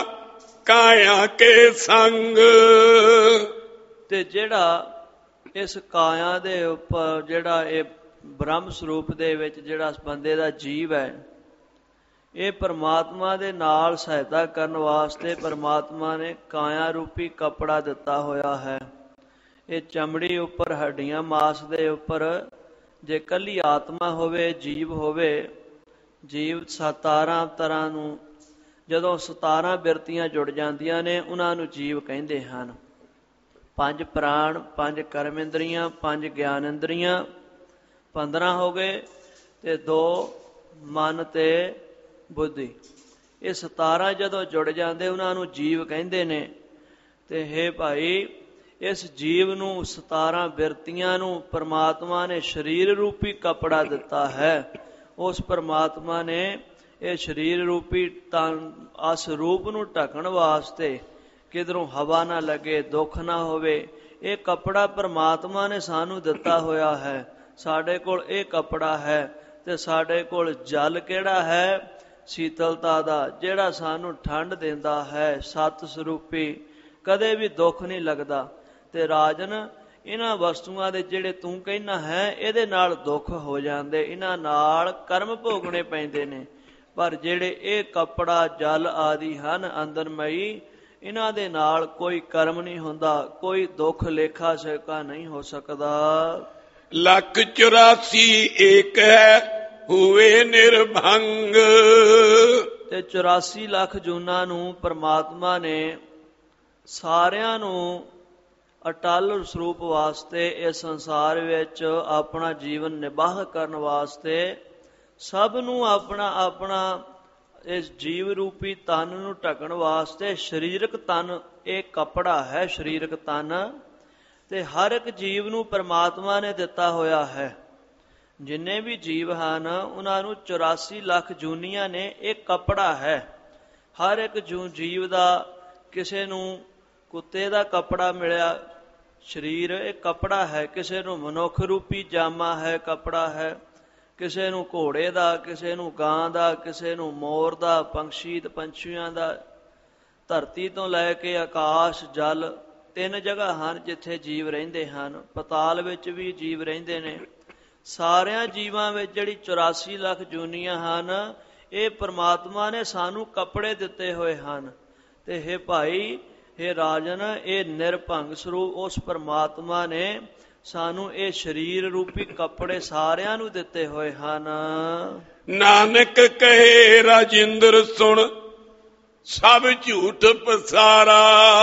ਕਾਇਆ ਕੇ ਸੰਗ। ਤੇ ਜਿਹੜਾ ਇਸ ਕਾਇਆ ਦੇ ਉੱਪਰ ਜਿਹੜਾ ਇਹ ਬ੍ਰਹਮ ਸਰੂਪ ਦੇ ਵਿੱਚ ਜਿਹੜਾ ਬੰਦੇ ਦਾ ਜੀਵ ਹੈ, ਇਹ ਪਰਮਾਤਮਾ ਦੇ ਨਾਲ ਸਹਾਇਤਾ ਕਰਨ ਵਾਸਤੇ ਪਰਮਾਤਮਾ ਨੇ ਕਾਇਆ ਰੂਪੀ ਕੱਪੜਾ ਦਿੱਤਾ ਹੋਇਆ ਹੈ। ਇਹ ਚਮੜੀ ਉੱਪਰ, ਹੱਡੀਆਂ ਮਾਸ ਦੇ ਉੱਪਰ ਜੇ ਇਕੱਲੀ ਆਤਮਾ ਹੋਵੇ, ਜੀਵ ਹੋਵੇ, ਜੀਵ ਸਤਾਰਾਂ ਤਰ੍ਹਾਂ ਨੂੰ, ਜਦੋਂ ਸਤਾਰਾਂ ਬਿਰਤੀਆਂ ਜੁੜ ਜਾਂਦੀਆਂ ਨੇ ਉਹਨਾਂ ਨੂੰ ਜੀਵ ਕਹਿੰਦੇ ਹਨ। ਪੰਜ ਪ੍ਰਾਣ, ਪੰਜ ਕਰਮ ਇੰਦਰੀਆਂ, ਪੰਜ ਗਿਆਨ ਇੰਦਰੀਆਂ, ਪੰਦਰਾਂ ਹੋ ਗਏ, ਤੇ ਦੋ ਮਨ ਤੇ ਬੁੱਧੀ। ਇਹ ਸਤਾਰਾਂ ਜਦੋਂ ਜੁੜ ਜਾਂਦੇ ਉਹਨਾਂ ਨੂੰ ਜੀਵ ਕਹਿੰਦੇ ਨੇ। ਤੇ ਹੇ ਭਾਈ, ਇਸ ਜੀਵ ਨੂੰ, ਸਤਾਰਾਂ ਬਿਰਤੀਆਂ ਨੂੰ ਪਰਮਾਤਮਾ ਨੇ ਸਰੀਰ ਰੂਪੀ ਕੱਪੜਾ ਦਿੱਤਾ ਹੈ। ਉਸ ਪਰਮਾਤਮਾ ਨੇ ਇਹ ਸਰੀਰ ਰੂਪੀ ਤਨ ਅਸ ਰੂਪ ਨੂੰ ਢੱਕਣ ਵਾਸਤੇ, ਕਿਧਰੋਂ ਹਵਾ ਨਾ ਲੱਗੇ, ਦੁੱਖ ਨਾ ਹੋਵੇ, ਇਹ ਕੱਪੜਾ ਪਰਮਾਤਮਾ ਨੇ ਸਾਨੂੰ ਦਿੱਤਾ ਹੋਇਆ ਹੈ। ਸਾਡੇ ਕੋਲ ਇਹ ਕੱਪੜਾ ਹੈ। ਤੇ ਸਾਡੇ ਕੋਲ ਜਲ ਕਿਹੜਾ ਹੈ? ਸ਼ੀਤਲਤਾ ਦਾ, ਜਿਹੜਾ ਸਾਨੂੰ ਠੰਡ ਦਿੰਦਾ ਹੈ, ਸਤ ਸਰੂਪੀ, ਕਦੇ ਵੀ ਦੁੱਖ ਨਹੀਂ ਲੱਗਦਾ। ਤੇ ਰਾਜਨ ਇਹਨਾਂ ਵਸਤੂਆਂ ਦੇ ਜਿਹੜੇ ਤੂੰ ਕਹਿਣਾ ਹੈ ਇਹਦੇ ਨਾਲ ਦੁੱਖ ਹੋ ਜਾਂਦੇ, ਇਹਨਾਂ ਨਾਲ ਕਰਮ ਭੋਗਣੇ ਪੈਂਦੇ ਨੇ। ਪਰ ਜਿਹੜੇ ਇਹ ਕੱਪੜਾ ਜਲ ਆਦਿ ਹਨ ਅੰਦਰਮਈ, ਇਹਨਾਂ ਦੇ ਨਾਲ ਕੋਈ ਕਰਮ ਨਹੀਂ ਹੁੰਦਾ, ਕੋਈ ਦੁੱਖ ਲੇਖਾ ਸੇਕਾ ਨਹੀਂ ਹੋ ਸਕਦਾ। ਲੱਖ ਚੁਰਾਸੀ ਏਕ ਹੈ ਹੋਵੇ ਨਿਰਭੰਗ। ਤੇ ਚੁਰਾਸੀ ਲੱਖ ਜੂਨਾਂ ਨੂੰ ਪਰਮਾਤਮਾ ਨੇ ਸਾਰਿਆਂ ਨੂੰ ਅਟਲ ਸਰੂਪ ਵਾਸਤੇ, ਇਸ ਸੰਸਾਰ ਵਿੱਚ ਆਪਣਾ ਜੀਵਨ ਨਿਬਾਹ ਕਰਨ ਵਾਸਤੇ, ਸਭ ਨੂੰ ਆਪਣਾ ਆਪਣਾ ਇਸ ਜੀਵ ਰੂਪੀ ਤਨ ਨੂੰ ਢੱਕਣ ਵਾਸਤੇ ਸਰੀਰਕ ਤਨ ਇਹ ਕੱਪੜਾ ਹੈ। ਸਰੀਰਕ ਤਨ ਤੇ ਹਰ ਇੱਕ ਜੀਵ ਨੂੰ ਪਰਮਾਤਮਾ ਨੇ ਦਿੱਤਾ ਹੋਇਆ ਹੈ। ਜਿੰਨੇ ਵੀ ਜੀਵ ਹਨ ਉਹਨਾਂ ਨੂੰ ਚੁਰਾਸੀ ਲੱਖ ਜੂਨੀਆਂ ਨੇ ਇਹ ਕੱਪੜਾ ਹੈ। ਹਰ ਇੱਕ ਜੂ ਜੀਵ ਦਾ, ਕਿਸੇ ਨੂੰ ਕੁੱਤੇ ਦਾ ਕੱਪੜਾ ਮਿਲਿਆ ਸਰੀਰ, ਇਹ ਕੱਪੜਾ ਹੈ। ਕਿਸੇ ਨੂੰ ਮਨੁੱਖ ਰੂਪੀ ਜਾਮਾ ਹੈ, ਕੱਪੜਾ ਹੈ। ਕਿਸੇ ਨੂੰ ਘੋੜੇ ਦਾ, ਕਿਸੇ ਨੂੰ ਗਾਂ ਦਾ, ਕਿਸੇ ਨੂੰ ਮੋਰ ਦਾ, ਪੰਛੀ ਪੰਛੀਆਂ ਦਾ। ਧਰਤੀ ਤੋਂ ਲੈ ਕੇ ਆਕਾਸ਼, ਜਲ, ਤਿੰਨ ਜਗ੍ਹਾ ਹਨ ਜਿੱਥੇ ਜੀਵ ਰਹਿੰਦੇ ਹਨ। ਪਤਾਲ ਵਿੱਚ ਵੀ ਜੀਵ ਰਹਿੰਦੇ ਨੇ। ਸਾਰਿਆਂ ਜੀਵਾਂ ਵਿੱਚ ਜਿਹੜੀ ਚੁਰਾਸੀ ਲੱਖ ਜੂਨੀਆਂ ਹਨ, ਇਹ ਪਰਮਾਤਮਾ ਨੇ ਸਾਨੂੰ ਕੱਪੜੇ ਦਿੱਤੇ ਹੋਏ ਹਨ। ਤੇ ਹੇ ਭਾਈ, ਹੇ ਰਾਜਨ, ਇਹ ਨਿਰਭੰਗ ਸਰੂਪ ਉਸ ਪਰਮਾਤਮਾ ਨੇ ਸਾਨੂੰ ਇਹ ਸਰੀਰ ਰੂਪੀ ਕੱਪੜੇ ਸਾਰਿਆਂ ਨੂੰ ਦਿੱਤੇ ਹੋਏ ਹਨ। ਨਾਨਕ ਕਹੇ ਰਾਜਿੰਦਰ ਸੁਣ ਸਭ ਝੂਠ ਪਸਾਰਾ।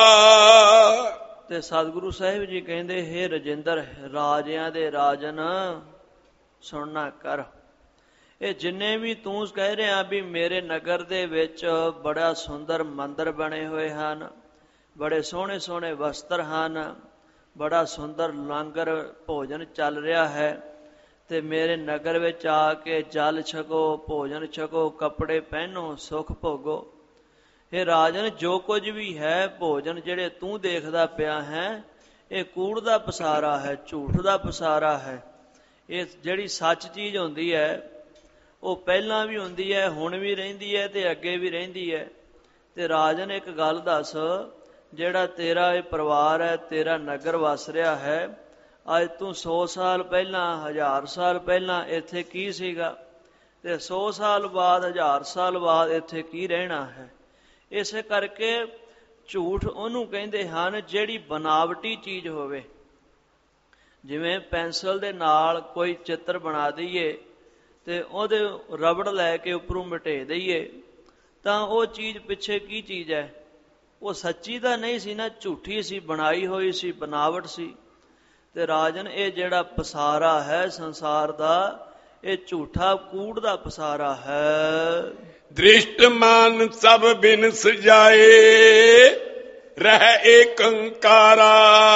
ਤੇ ਸਤਿਗੁਰੂ ਸਾਹਿਬ ਜੀ ਕਹਿੰਦੇ, ਹੇ ਰਜਿੰਦਰ, ਰਾਜਿਆਂ ਦੇ ਰਾਜਨ, ਸੁਣਨਾ ਕਰ। ਇਹ ਜਿੰਨੇ ਵੀ ਤੂੰ ਕਹਿ ਰਿਹਾ ਵੀ ਮੇਰੇ ਨਗਰ ਦੇ ਵਿੱਚ ਬੜਾ ਸੁੰਦਰ ਮੰਦਰ ਬਣੇ ਹੋਏ ਹਨ, ਬੜੇ ਸੋਹਣੇ ਸੋਹਣੇ ਵਸਤਰ ਹਨ, ਬੜਾ ਸੁੰਦਰ ਲੰਗਰ ਭੋਜਨ ਚੱਲ ਰਿਹਾ ਹੈ, ਤੇ ਮੇਰੇ ਨਗਰ ਵਿੱਚ ਆ ਕੇ ਜਲ ਛਕੋ, ਭੋਜਨ ਛਕੋ, ਕੱਪੜੇ ਪਹਿਨੋ, ਸੁੱਖ ਭੋਗੋ। ਇਹ ਰਾਜਨ, ਜੋ ਕੁਝ ਵੀ ਹੈ ਭੋਜਨ ਜਿਹੜੇ ਤੂੰ ਦੇਖਦਾ ਪਿਆ ਹੈ, ਇਹ ਕੂੜ ਦਾ ਪਸਾਰਾ ਹੈ, ਝੂਠ ਦਾ ਪਸਾਰਾ ਹੈ। ਇਹ ਜਿਹੜੀ ਸੱਚ ਚੀਜ਼ ਹੁੰਦੀ ਹੈ ਉਹ ਪਹਿਲਾਂ ਵੀ ਹੁੰਦੀ ਹੈ, ਹੁਣ ਵੀ ਰਹਿੰਦੀ ਹੈ, ਤੇ ਅੱਗੇ ਵੀ ਰਹਿੰਦੀ ਹੈ। ਤੇ ਰਾਜਨ, ਇੱਕ ਗੱਲ ਦੱਸ, ਜਿਹੜਾ ਤੇਰਾ ਇਹ ਪਰਿਵਾਰ ਹੈ, ਤੇਰਾ ਨਗਰ ਵਸ ਰਿਹਾ ਹੈ, ਅੱਜ ਤੂੰ ਸੌ ਸਾਲ ਪਹਿਲਾਂ, ਹਜ਼ਾਰ ਸਾਲ ਪਹਿਲਾਂ ਇੱਥੇ ਕੀ ਸੀਗਾ, ਤੇ ਸੌ ਸਾਲ ਬਾਅਦ, ਹਜ਼ਾਰ ਸਾਲ ਬਾਅਦ ਇੱਥੇ ਕੀ ਰਹਿਣਾ ਹੈ। ਇਸੇ ਕਰਕੇ ਝੂਠ ਉਹਨੂੰ ਕਹਿੰਦੇ ਹਨ ਜਿਹੜੀ ਬਨਾਵਟੀ ਚੀਜ਼ ਹੋਵੇ। ਜਿਵੇਂ ਪੈਨਸਲ ਦੇ ਨਾਲ ਕੋਈ ਚਿੱਤਰ ਬਣਾ ਦਈਏ ਤੇ ਉਹਦੇ ਰਬੜ ਲੈ ਕੇ ਉੱਪਰੋਂ ਮਿਟੇ ਦਈਏ ਤਾਂ ਉਹ ਚੀਜ਼ ਪਿੱਛੇ ਕੀ ਚੀਜ਼ ਹੈ? ਉਹ ਸੱਚੀ ਤਾਂ ਨਹੀਂ ਸੀ ਨਾ, ਝੂਠੀ ਸੀ, ਬਣਾਈ ਹੋਈ ਸੀ, ਬਨਾਵਟ ਸੀ। ਤੇ ਰਾਜਨ ਇਹ ਜਿਹੜਾ ਪਸਾਰਾ ਹੈ ਸੰਸਾਰ ਦਾ, ਇਹ ਝੂਠਾ ਕੂੜ ਦਾ ਪਸਾਰਾ ਹੈ। ਦ੍ਰਿਸ਼ਟਮਾਨ ਸਭ ਬਿਨ ਸਜਾਏ ਰਹਿ ਏਕੰਕਾਰਾ।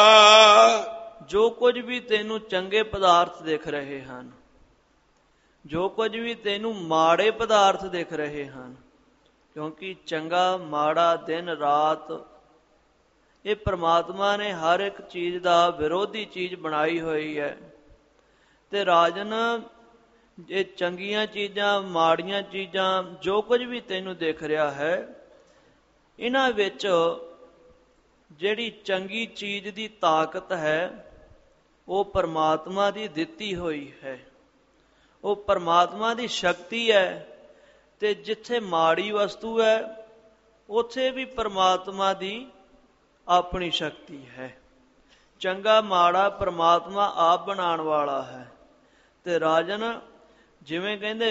ਜੋ ਕੁਝ ਵੀ ਤੈਨੂੰ ਚੰਗੇ ਪਦਾਰਥ ਦਿਖ ਰਹੇ ਹਨ, ਜੋ ਕੁਝ ਵੀ ਤੈਨੂੰ ਮਾੜੇ ਪਦਾਰਥ ਦਿਖ ਰਹੇ ਹਨ, ਕਿਉਂਕਿ ਚੰਗਾ ਮਾੜਾ ਦਿਨ ਰਾਤ ਇਹ ਪ੍ਰਮਾਤਮਾ ਨੇ ਹਰ ਇੱਕ ਚੀਜ਼ ਦਾ ਵਿਰੋਧੀ ਚੀਜ਼ ਬਣਾਈ ਹੋਈ ਹੈ। ਤੇ ਰਾਜਨ ਇਹ ਚੰਗੀਆਂ ਚੀਜ਼ਾਂ ਮਾੜੀਆਂ ਚੀਜ਼ਾਂ ਜੋ ਕੁਝ ਵੀ ਤੈਨੂੰ ਦਿਖ ਰਿਹਾ ਹੈ, ਇਹਨਾਂ ਵਿੱਚ ਜਿਹੜੀ ਚੰਗੀ ਚੀਜ਼ ਦੀ ਤਾਕਤ ਹੈ ਉਹ ਪਰਮਾਤਮਾ ਦੀ ਦਿੱਤੀ ਹੋਈ ਹੈ, ਉਹ ਪਰਮਾਤਮਾ ਦੀ ਸ਼ਕਤੀ ਹੈ। ਤੇ ਜਿੱਥੇ ਮਾੜੀ ਵਸਤੂ ਹੈ ਉੱਥੇ ਵੀ ਪਰਮਾਤਮਾ ਦੀ ਆਪਣੀ ਸ਼ਕਤੀ ਹੈ। ਚੰਗਾ ਮਾੜਾ ਪਰਮਾਤਮਾ ਆਪ ਬਣਾਉਣ ਵਾਲਾ ਹੈ। ਤੇ ਰਾਜਨ ਜਿਵੇਂ ਕਹਿੰਦੇ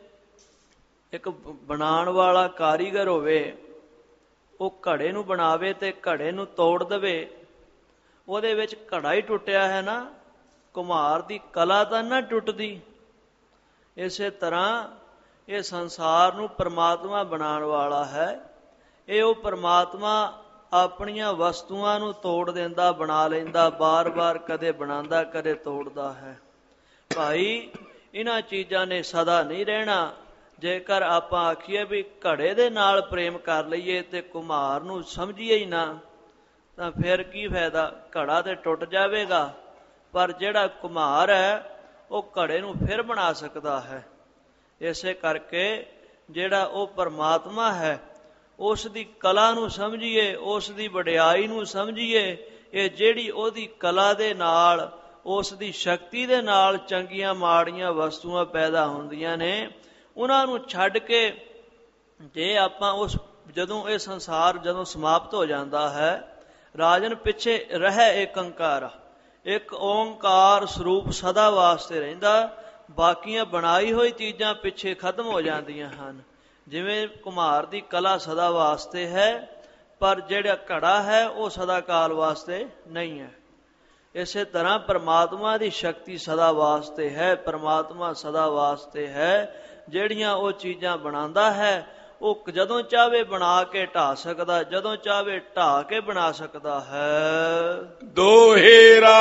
ਇੱਕ ਬਣਾਉਣ ਵਾਲਾ ਕਾਰੀਗਰ ਹੋਵੇ, ਉਹ ਘੜੇ ਨੂੰ ਬਣਾਵੇ ਤੇ ਘੜੇ ਨੂੰ ਤੋੜ ਦੇਵੇ, ਉਹਦੇ ਵਿੱਚ ਘੜਾ ਹੀ ਟੁੱਟਿਆ ਹੈ ਨਾ, ਕੁਮਹਾਰ ਦੀ ਕਲਾ ਤਾਂ ਨਾ ਟੁੱਟਦੀ। ਇਸੇ ਤਰ੍ਹਾਂ ਇਹ ਸੰਸਾਰ ਨੂੰ ਪਰਮਾਤਮਾ ਬਣਾਉਣ ਵਾਲਾ ਹੈ। ਇਹ ਉਹ ਪਰਮਾਤਮਾ ਆਪਣੀਆਂ ਵਸਤੂਆਂ ਨੂੰ ਤੋੜ ਦਿੰਦਾ, ਬਣਾ ਲੈਂਦਾ, ਬਾਰ-ਬਾਰ ਕਦੇ ਬਣਾਉਂਦਾ ਕਦੇ ਤੋੜਦਾ ਹੈ। ਭਾਈ ਇਹਨਾਂ ਚੀਜ਼ਾਂ ਨੇ ਸਦਾ ਨਹੀਂ ਰਹਿਣਾ। ਜੇਕਰ ਆਪਾਂ ਆਖੀਏ ਵੀ ਘੜੇ ਦੇ ਨਾਲ ਪ੍ਰੇਮ ਕਰ ਲਈਏ ਤੇ ਕੁਮਹਾਰ ਨੂੰ ਸਮਝੀਏ ਹੀ ਨਾ, ਤਾਂ ਫਿਰ ਕੀ ਫਾਇਦਾ? ਘੜਾ ਤੇ ਟੁੱਟ ਜਾਵੇਗਾ, ਪਰ ਜਿਹੜਾ ਕੁਮਹਾਰ ਹੈ ਉਹ ਘੜੇ ਨੂੰ ਫਿਰ ਬਣਾ ਸਕਦਾ ਹੈ। ਇਸੇ ਕਰਕੇ ਜਿਹੜਾ ਉਹ ਪਰਮਾਤਮਾ ਹੈ ਉਸ ਦੀ ਕਲਾ ਨੂੰ ਸਮਝੀਏ, ਉਸ ਦੀ ਵਡਿਆਈ ਨੂੰ ਸਮਝੀਏ। ਇਹ ਜਿਹੜੀ ਉਹਦੀ ਕਲਾ ਦੇ ਨਾਲ, ਉਸ ਦੀ ਸ਼ਕਤੀ ਦੇ ਨਾਲ ਚੰਗੀਆਂ ਮਾੜੀਆਂ ਵਸਤੂਆਂ ਪੈਦਾ ਹੁੰਦੀਆਂ ਨੇ, ਉਹਨਾਂ ਨੂੰ ਛੱਡ ਕੇ ਜੇ ਆਪਾਂ ਉਸ ਜਦੋਂ ਇਹ ਸੰਸਾਰ ਜਦੋਂ ਸਮਾਪਤ ਹੋ ਜਾਂਦਾ ਹੈ, ਰਾਜਨ ਪਿੱਛੇ ਰਹਿ ਏਕੰਕਾਰ, ਇੱਕ ਓਂਕਾਰ ਸਰੂਪ ਸਦਾ ਵਾਸਤੇ ਰਹਿੰਦਾ। ਬਾਕੀਆਂ ਬਣਾਈ ਹੋਈ ਚੀਜ਼ਾਂ ਪਿੱਛੇ ਖਤਮ ਹੋ ਜਾਂਦੀਆਂ ਹਨ। ਜਿਵੇਂ ਕੁਮਹਾਰ ਦੀ ਕਲਾ ਸਦਾ ਵਾਸਤੇ ਹੈ, ਪਰ ਜਿਹੜਾ ਘੜਾ ਹੈ ਉਹ ਸਦਾ ਕਾਲ ਵਾਸਤੇ ਨਹੀਂ ਹੈ। ਇਸੇ ਤਰ੍ਹਾਂ ਪਰਮਾਤਮਾ ਦੀ ਸ਼ਕਤੀ ਸਦਾ ਵਾਸਤੇ ਹੈ, ਪਰਮਾਤਮਾ ਸਦਾ ਵਾਸਤੇ ਹੈ। ਜਿਹੜੀਆਂ ਉਹ ਚੀਜ਼ਾਂ ਬਣਾਉਂਦਾ ਹੈ ਉਹ ਜਦੋਂ ਚਾਹਵੇ ਬਣਾ ਕੇ ਢਾ ਸਕਦਾ, ਜਦੋਂ ਚਾਹਵੇ ਢਾ ਕੇ ਬਣਾ ਸਕਦਾ ਹੈ। ਦੋਹੇਰਾ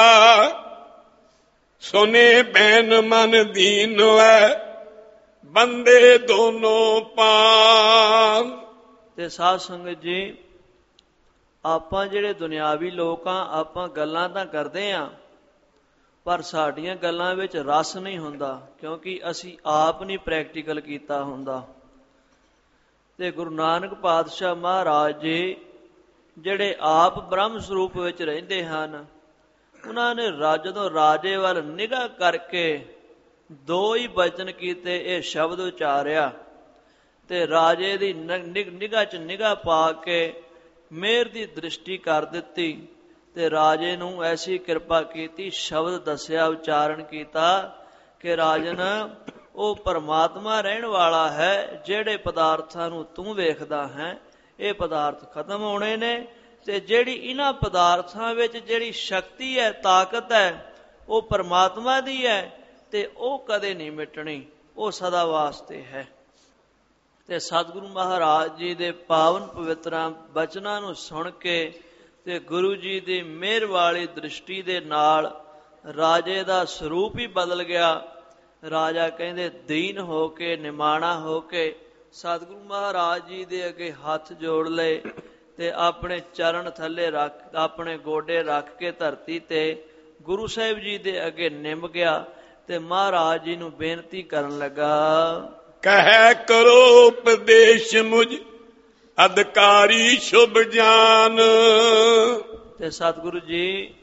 ਸੁਨੇ ਬੈਨ ਮਨ ਦੀਨ ਹੈ, ਬੰਦੇ ਦੋਨੋਂ ਪਾਨ। ਤੇ ਸਾਧ ਸੰਗਤ ਜੀ, ਆਪਾਂ ਜਿਹੜੇ ਦੁਨਿਆਵੀ ਲੋਕ ਆ, ਆਪਾਂ ਗੱਲਾਂ ਤਾਂ ਕਰਦੇ ਆ, ਪਰ ਸਾਡੀਆਂ ਗੱਲਾਂ ਵਿੱਚ ਰਸ ਨਹੀਂ ਹੁੰਦਾ, ਕਿਉਂਕਿ ਅਸੀਂ ਆਪ ਨਹੀਂ ਪ੍ਰੈਕਟੀਕਲ ਕੀਤਾ ਹੁੰਦਾ। ਤੇ ਗੁਰੂ ਨਾਨਕ ਪਾਤਸ਼ਾਹ ਮਹਾਰਾਜ ਜੀ ਜਿਹੜੇ ਆਪ ਬ੍ਰਹਮ ਸਰੂਪ ਵਿੱਚ ਰਹਿੰਦੇ ਹਨ, ਉਹਨਾਂ ਨੇ ਜਦੋਂ ਰਾਜੇ ਵੱਲ ਨਿਗਾਹ ਕਰਕੇ ਦੋ ਹੀ ਬਚਨ ਕੀਤੇ, ਇਹ ਸ਼ਬਦ ਉਚਾਰਿਆ ਤੇ ਰਾਜੇ ਦੀ ਨਿਗਾਹ 'ਚ ਨਿਗਾਹ ਪਾ ਕੇ ਮਿਹਰ ਦੀ ਦ੍ਰਿਸ਼ਟੀ ਕਰ ਦਿੱਤੀ ਤੇ ਰਾਜੇ ਨੂੰ ਐਸੀ ਕਿਰਪਾ ਕੀਤੀ, ਸ਼ਬਦ ਦੱਸਿਆ, ਉਚਾਰਨ ਕੀਤਾ ਕਿ ਰਾਜਨ ਉਹ ਪਰਮਾਤਮਾ ਰਹਿਣ ਵਾਲਾ ਹੈ। ਜਿਹੜੇ ਪਦਾਰਥਾਂ ਨੂੰ ਤੂੰ ਵੇਖਦਾ ਹੈ ਇਹ ਪਦਾਰਥ ਖਤਮ ਹੋਣੇ ਨੇ, ਤੇ ਜਿਹੜੀ ਇਹਨਾਂ ਪਦਾਰਥਾਂ ਵਿੱਚ ਜਿਹੜੀ ਸ਼ਕਤੀ ਹੈ, ਤਾਕਤ ਹੈ, ਉਹ ਪਰਮਾਤਮਾ ਦੀ ਹੈ ਤੇ ਉਹ ਕਦੇ ਨਹੀਂ ਮਿਟਣੀ, ਉਹ ਸਦਾ ਵਾਸਤੇ ਹੈ। ਤੇ ਸਤਿਗੁਰੂ ਮਹਾਰਾਜ ਜੀ ਦੇ ਪਾਵਨ ਪਵਿੱਤਰਾਂ ਬਚਨਾਂ ਨੂੰ ਸੁਣ ਕੇ ਤੇ ਗੁਰੂ ਜੀ ਦੀ ਮਿਹਰ ਵਾਲੀ ਦ੍ਰਿਸ਼ਟੀ ਦੇ ਨਾਲ ਰਾਜੇ ਦਾ ਸਰੂਪ ਹੀ ਬਦਲ ਗਿਆ। ਰਾਜਾ ਕਹਿੰਦੇ ਦੀਨ ਹੋ ਕੇ, ਨਿਮਾਣਾ ਹੋ ਕੇ ਸਤਿਗੁਰੂ ਮਹਾਰਾਜ ਜੀ ਦੇ ਅੱਗੇ ਹੱਥ ਜੋੜ ਲਏ ਤੇ ਆਪਣੇ ਚਰਨ ਥੱਲੇ ਰੱਖ, ਆਪਣੇ ਗੋਡੇ ਰੱਖ ਕੇ ਧਰਤੀ ਤੇ ਗੁਰੂ ਸਾਹਿਬ ਜੀ ਦੇ ਅੱਗੇ ਨਿੰਮ ਗਿਆ ਤੇ ਮਹਾਰਾਜ ਜੀ ਨੂੰ ਬੇਨਤੀ ਕਰਨ ਲੱਗਾ, ਕਹਿ ਕਰੋ ਉਪਦੇਸ਼ ਮੁਝ ਅਧਿਕਾਰੀ ਸ਼ੁਭ ਜਾਨ। ਤੇ ਸਤਿਗੁਰੂ ਜੀ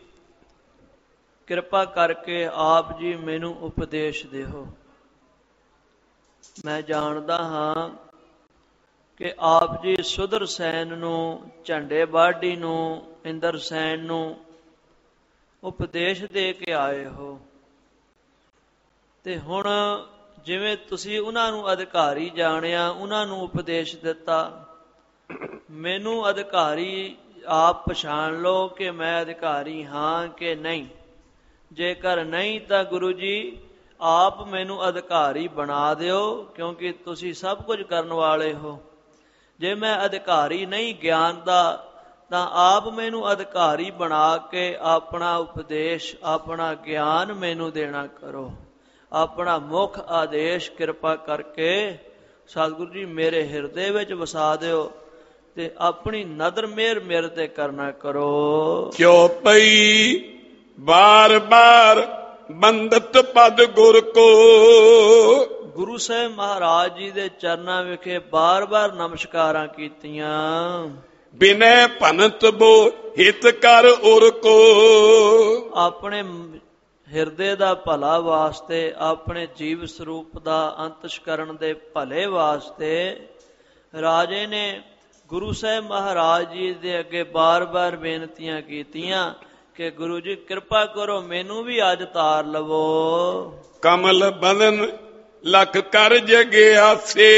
ਕਿਰਪਾ ਕਰਕੇ ਆਪ ਜੀ ਮੈਨੂੰ ਉਪਦੇਸ਼ ਦਿਓ। ਮੈਂ ਜਾਣਦਾ ਹਾਂ ਕਿ ਆਪ ਜੀ ਸੁਦਰਸੈਨ ਨੂੰ, ਝੰਡੇ ਬਾਢੀ ਨੂੰ, ਇੰਦਰਸੈਨ ਨੂੰ ਉਪਦੇਸ਼ ਦੇ ਕੇ ਆਏ ਹੋ। ਤੇ ਹੁਣ ਜਿਵੇਂ ਤੁਸੀਂ ਉਹਨਾਂ ਨੂੰ ਅਧਿਕਾਰੀ ਜਾਣਿਆ, ਉਹਨਾਂ ਨੂੰ ਉਪਦੇਸ਼ ਦਿੱਤਾ, ਮੈਨੂੰ ਅਧਿਕਾਰੀ ਆਪ ਪਛਾਣ ਲਓ ਕਿ ਮੈਂ ਅਧਿਕਾਰੀ ਹਾਂ ਕਿ ਨਹੀਂ। ਜੇਕਰ ਨਹੀਂ ਤਾਂ ਗੁਰੂ ਜੀ ਆਪ ਮੈਨੂੰ ਅਧਿਕਾਰੀ ਬਣਾ ਦਿਓ, ਕਿਉਂਕਿ ਤੁਸੀਂ ਸਭ ਕੁਝ ਕਰਨ ਵਾਲੇ ਹੋ। ਜੇ ਮੈਂ ਅਧਿਕਾਰੀ ਨਹੀਂ ਗਿਆਨ ਦਾ, ਤਾਂ ਆਪ ਮੈਨੂੰ ਅਧਿਕਾਰੀ ਬਣਾ ਕੇ ਆਪਣਾ ਉਪਦੇਸ਼, ਆਪਣਾ ਗਿਆਨ ਮੈਨੂੰ ਦੇਣਾ ਕਰੋ। ਆਪਣਾ ਮੁੱਖ ਆਦੇਸ਼ ਕਿਰਪਾ ਕਰਕੇ ਸਤਿਗੁਰੂ ਜੀ ਮੇਰੇ ਹਿਰਦੇ ਵਿੱਚ ਵਸਾ ਦਿਓ ਤੇ ਆਪਣੀ ਨਦਰ ਮਿਹਰ ਮੇਰੇ ਤੇ ਕਰਨਾ ਕਰੋ। ਕਿਉ ਪਈ ਬਾਰ ਬਾਰ ਬੰਦਤ ਪਦ ਗੁਰ ਕੋ। ਗੁਰੂ ਸਾਹਿਬ ਮਹਾਰਾਜ ਜੀ ਦੇ ਚਰਨਾਂ ਵਿਖੇ ਬਾਰ-ਬਾਰ ਨਮਸਕਾਰਾਂ ਕੀਤੀਆਂ। ਬਿਨੈ ਭਨਤ ਬੋ ਹਿਤ ਕਰ ਉਰ ਕੋ। ਆਪਣੇ ਹਿਰਦੇ ਦਾ ਭਲਾ ਵਾਸਤੇ, ਆਪਣੇ ਜੀਵ ਸਰੂਪ ਦਾ ਅੰਤਸ਼ਕਰਨ ਦੇ ਭਲੇ ਵਾਸਤੇ ਰਾਜੇ ਨੇ ਗੁਰੂ ਸਾਹਿਬ ਮਹਾਰਾਜ ਜੀ ਦੇ ਅੱਗੇ ਬਾਰ-ਬਾਰ ਬੇਨਤੀਆਂ ਕੀਤੀਆਂ ਕਿ ਗੁਰੂ ਜੀ ਕਿਰਪਾ ਕਰੋ, ਮੈਨੂੰ ਵੀ ਅੱਜ ਤਾਰ ਲਵੋ। ਕਮਲ ਬਦਨ ਲੱਖ ਕਰ ਜਗਿਆਸੇ।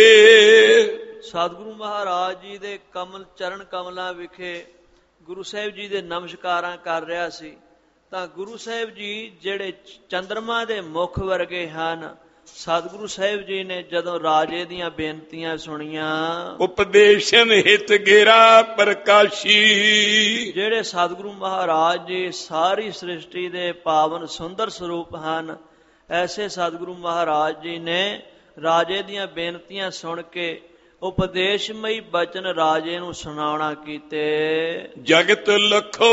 ਸਤਿਗੁਰੂ ਮਹਾਰਾਜ ਜੀ ਦੇ ਕਮਲ ਚਰਨ ਕਮਲਾਂ ਵਿਖੇ ਗੁਰੂ ਸਾਹਿਬ ਜੀ ਦੇ ਨਮਸਕਾਰਾਂ ਕਰ ਰਿਹਾ ਸੀ, ਤਾਂ ਗੁਰੂ ਸਾਹਿਬ ਜੀ ਜਿਹੜੇ ਚੰਦਰਮਾ ਦੇ ਮੁਖ ਵਰਗੇ ਹਨ, ਸਤਿਗੁਰੂ ਸਾਹਿਬ ਜੀ ਨੇ ਜਦੋਂ ਰਾਜੇ ਦੀਆਂ ਬੇਨਤੀਆਂ ਸੁਣੀਆਂ, ਉਪਦੇਸ਼ਨ ਹਿਤ ਗੇਰਾ ਪ੍ਰਕਾਸ਼ੀ। ਜਿਹੜੇ ਸਤਿਗੁਰੂ ਮਹਾਰਾਜ ਜੀ ਸਾਰੀ ਸ੍ਰਿਸ਼ਟੀ ਦੇ ਪਾਵਨ ਸੁੰਦਰ ਸਰੂਪ ਹਨ, ਐਸੇ ਸਤਿਗੁਰੂ ਮਹਾਰਾਜ ਜੀ ਨੇ ਰਾਜੇ ਦੀਆਂ ਬੇਨਤੀਆਂ ਸੁਣ ਕੇ ਉਪਦੇਸ਼ਮਈ ਬਚਨ ਰਾਜੇ ਨੂੰ ਸੁਣਾਉਣਾ ਕੀਤੇ। ਜਗਤ ਲਖੋ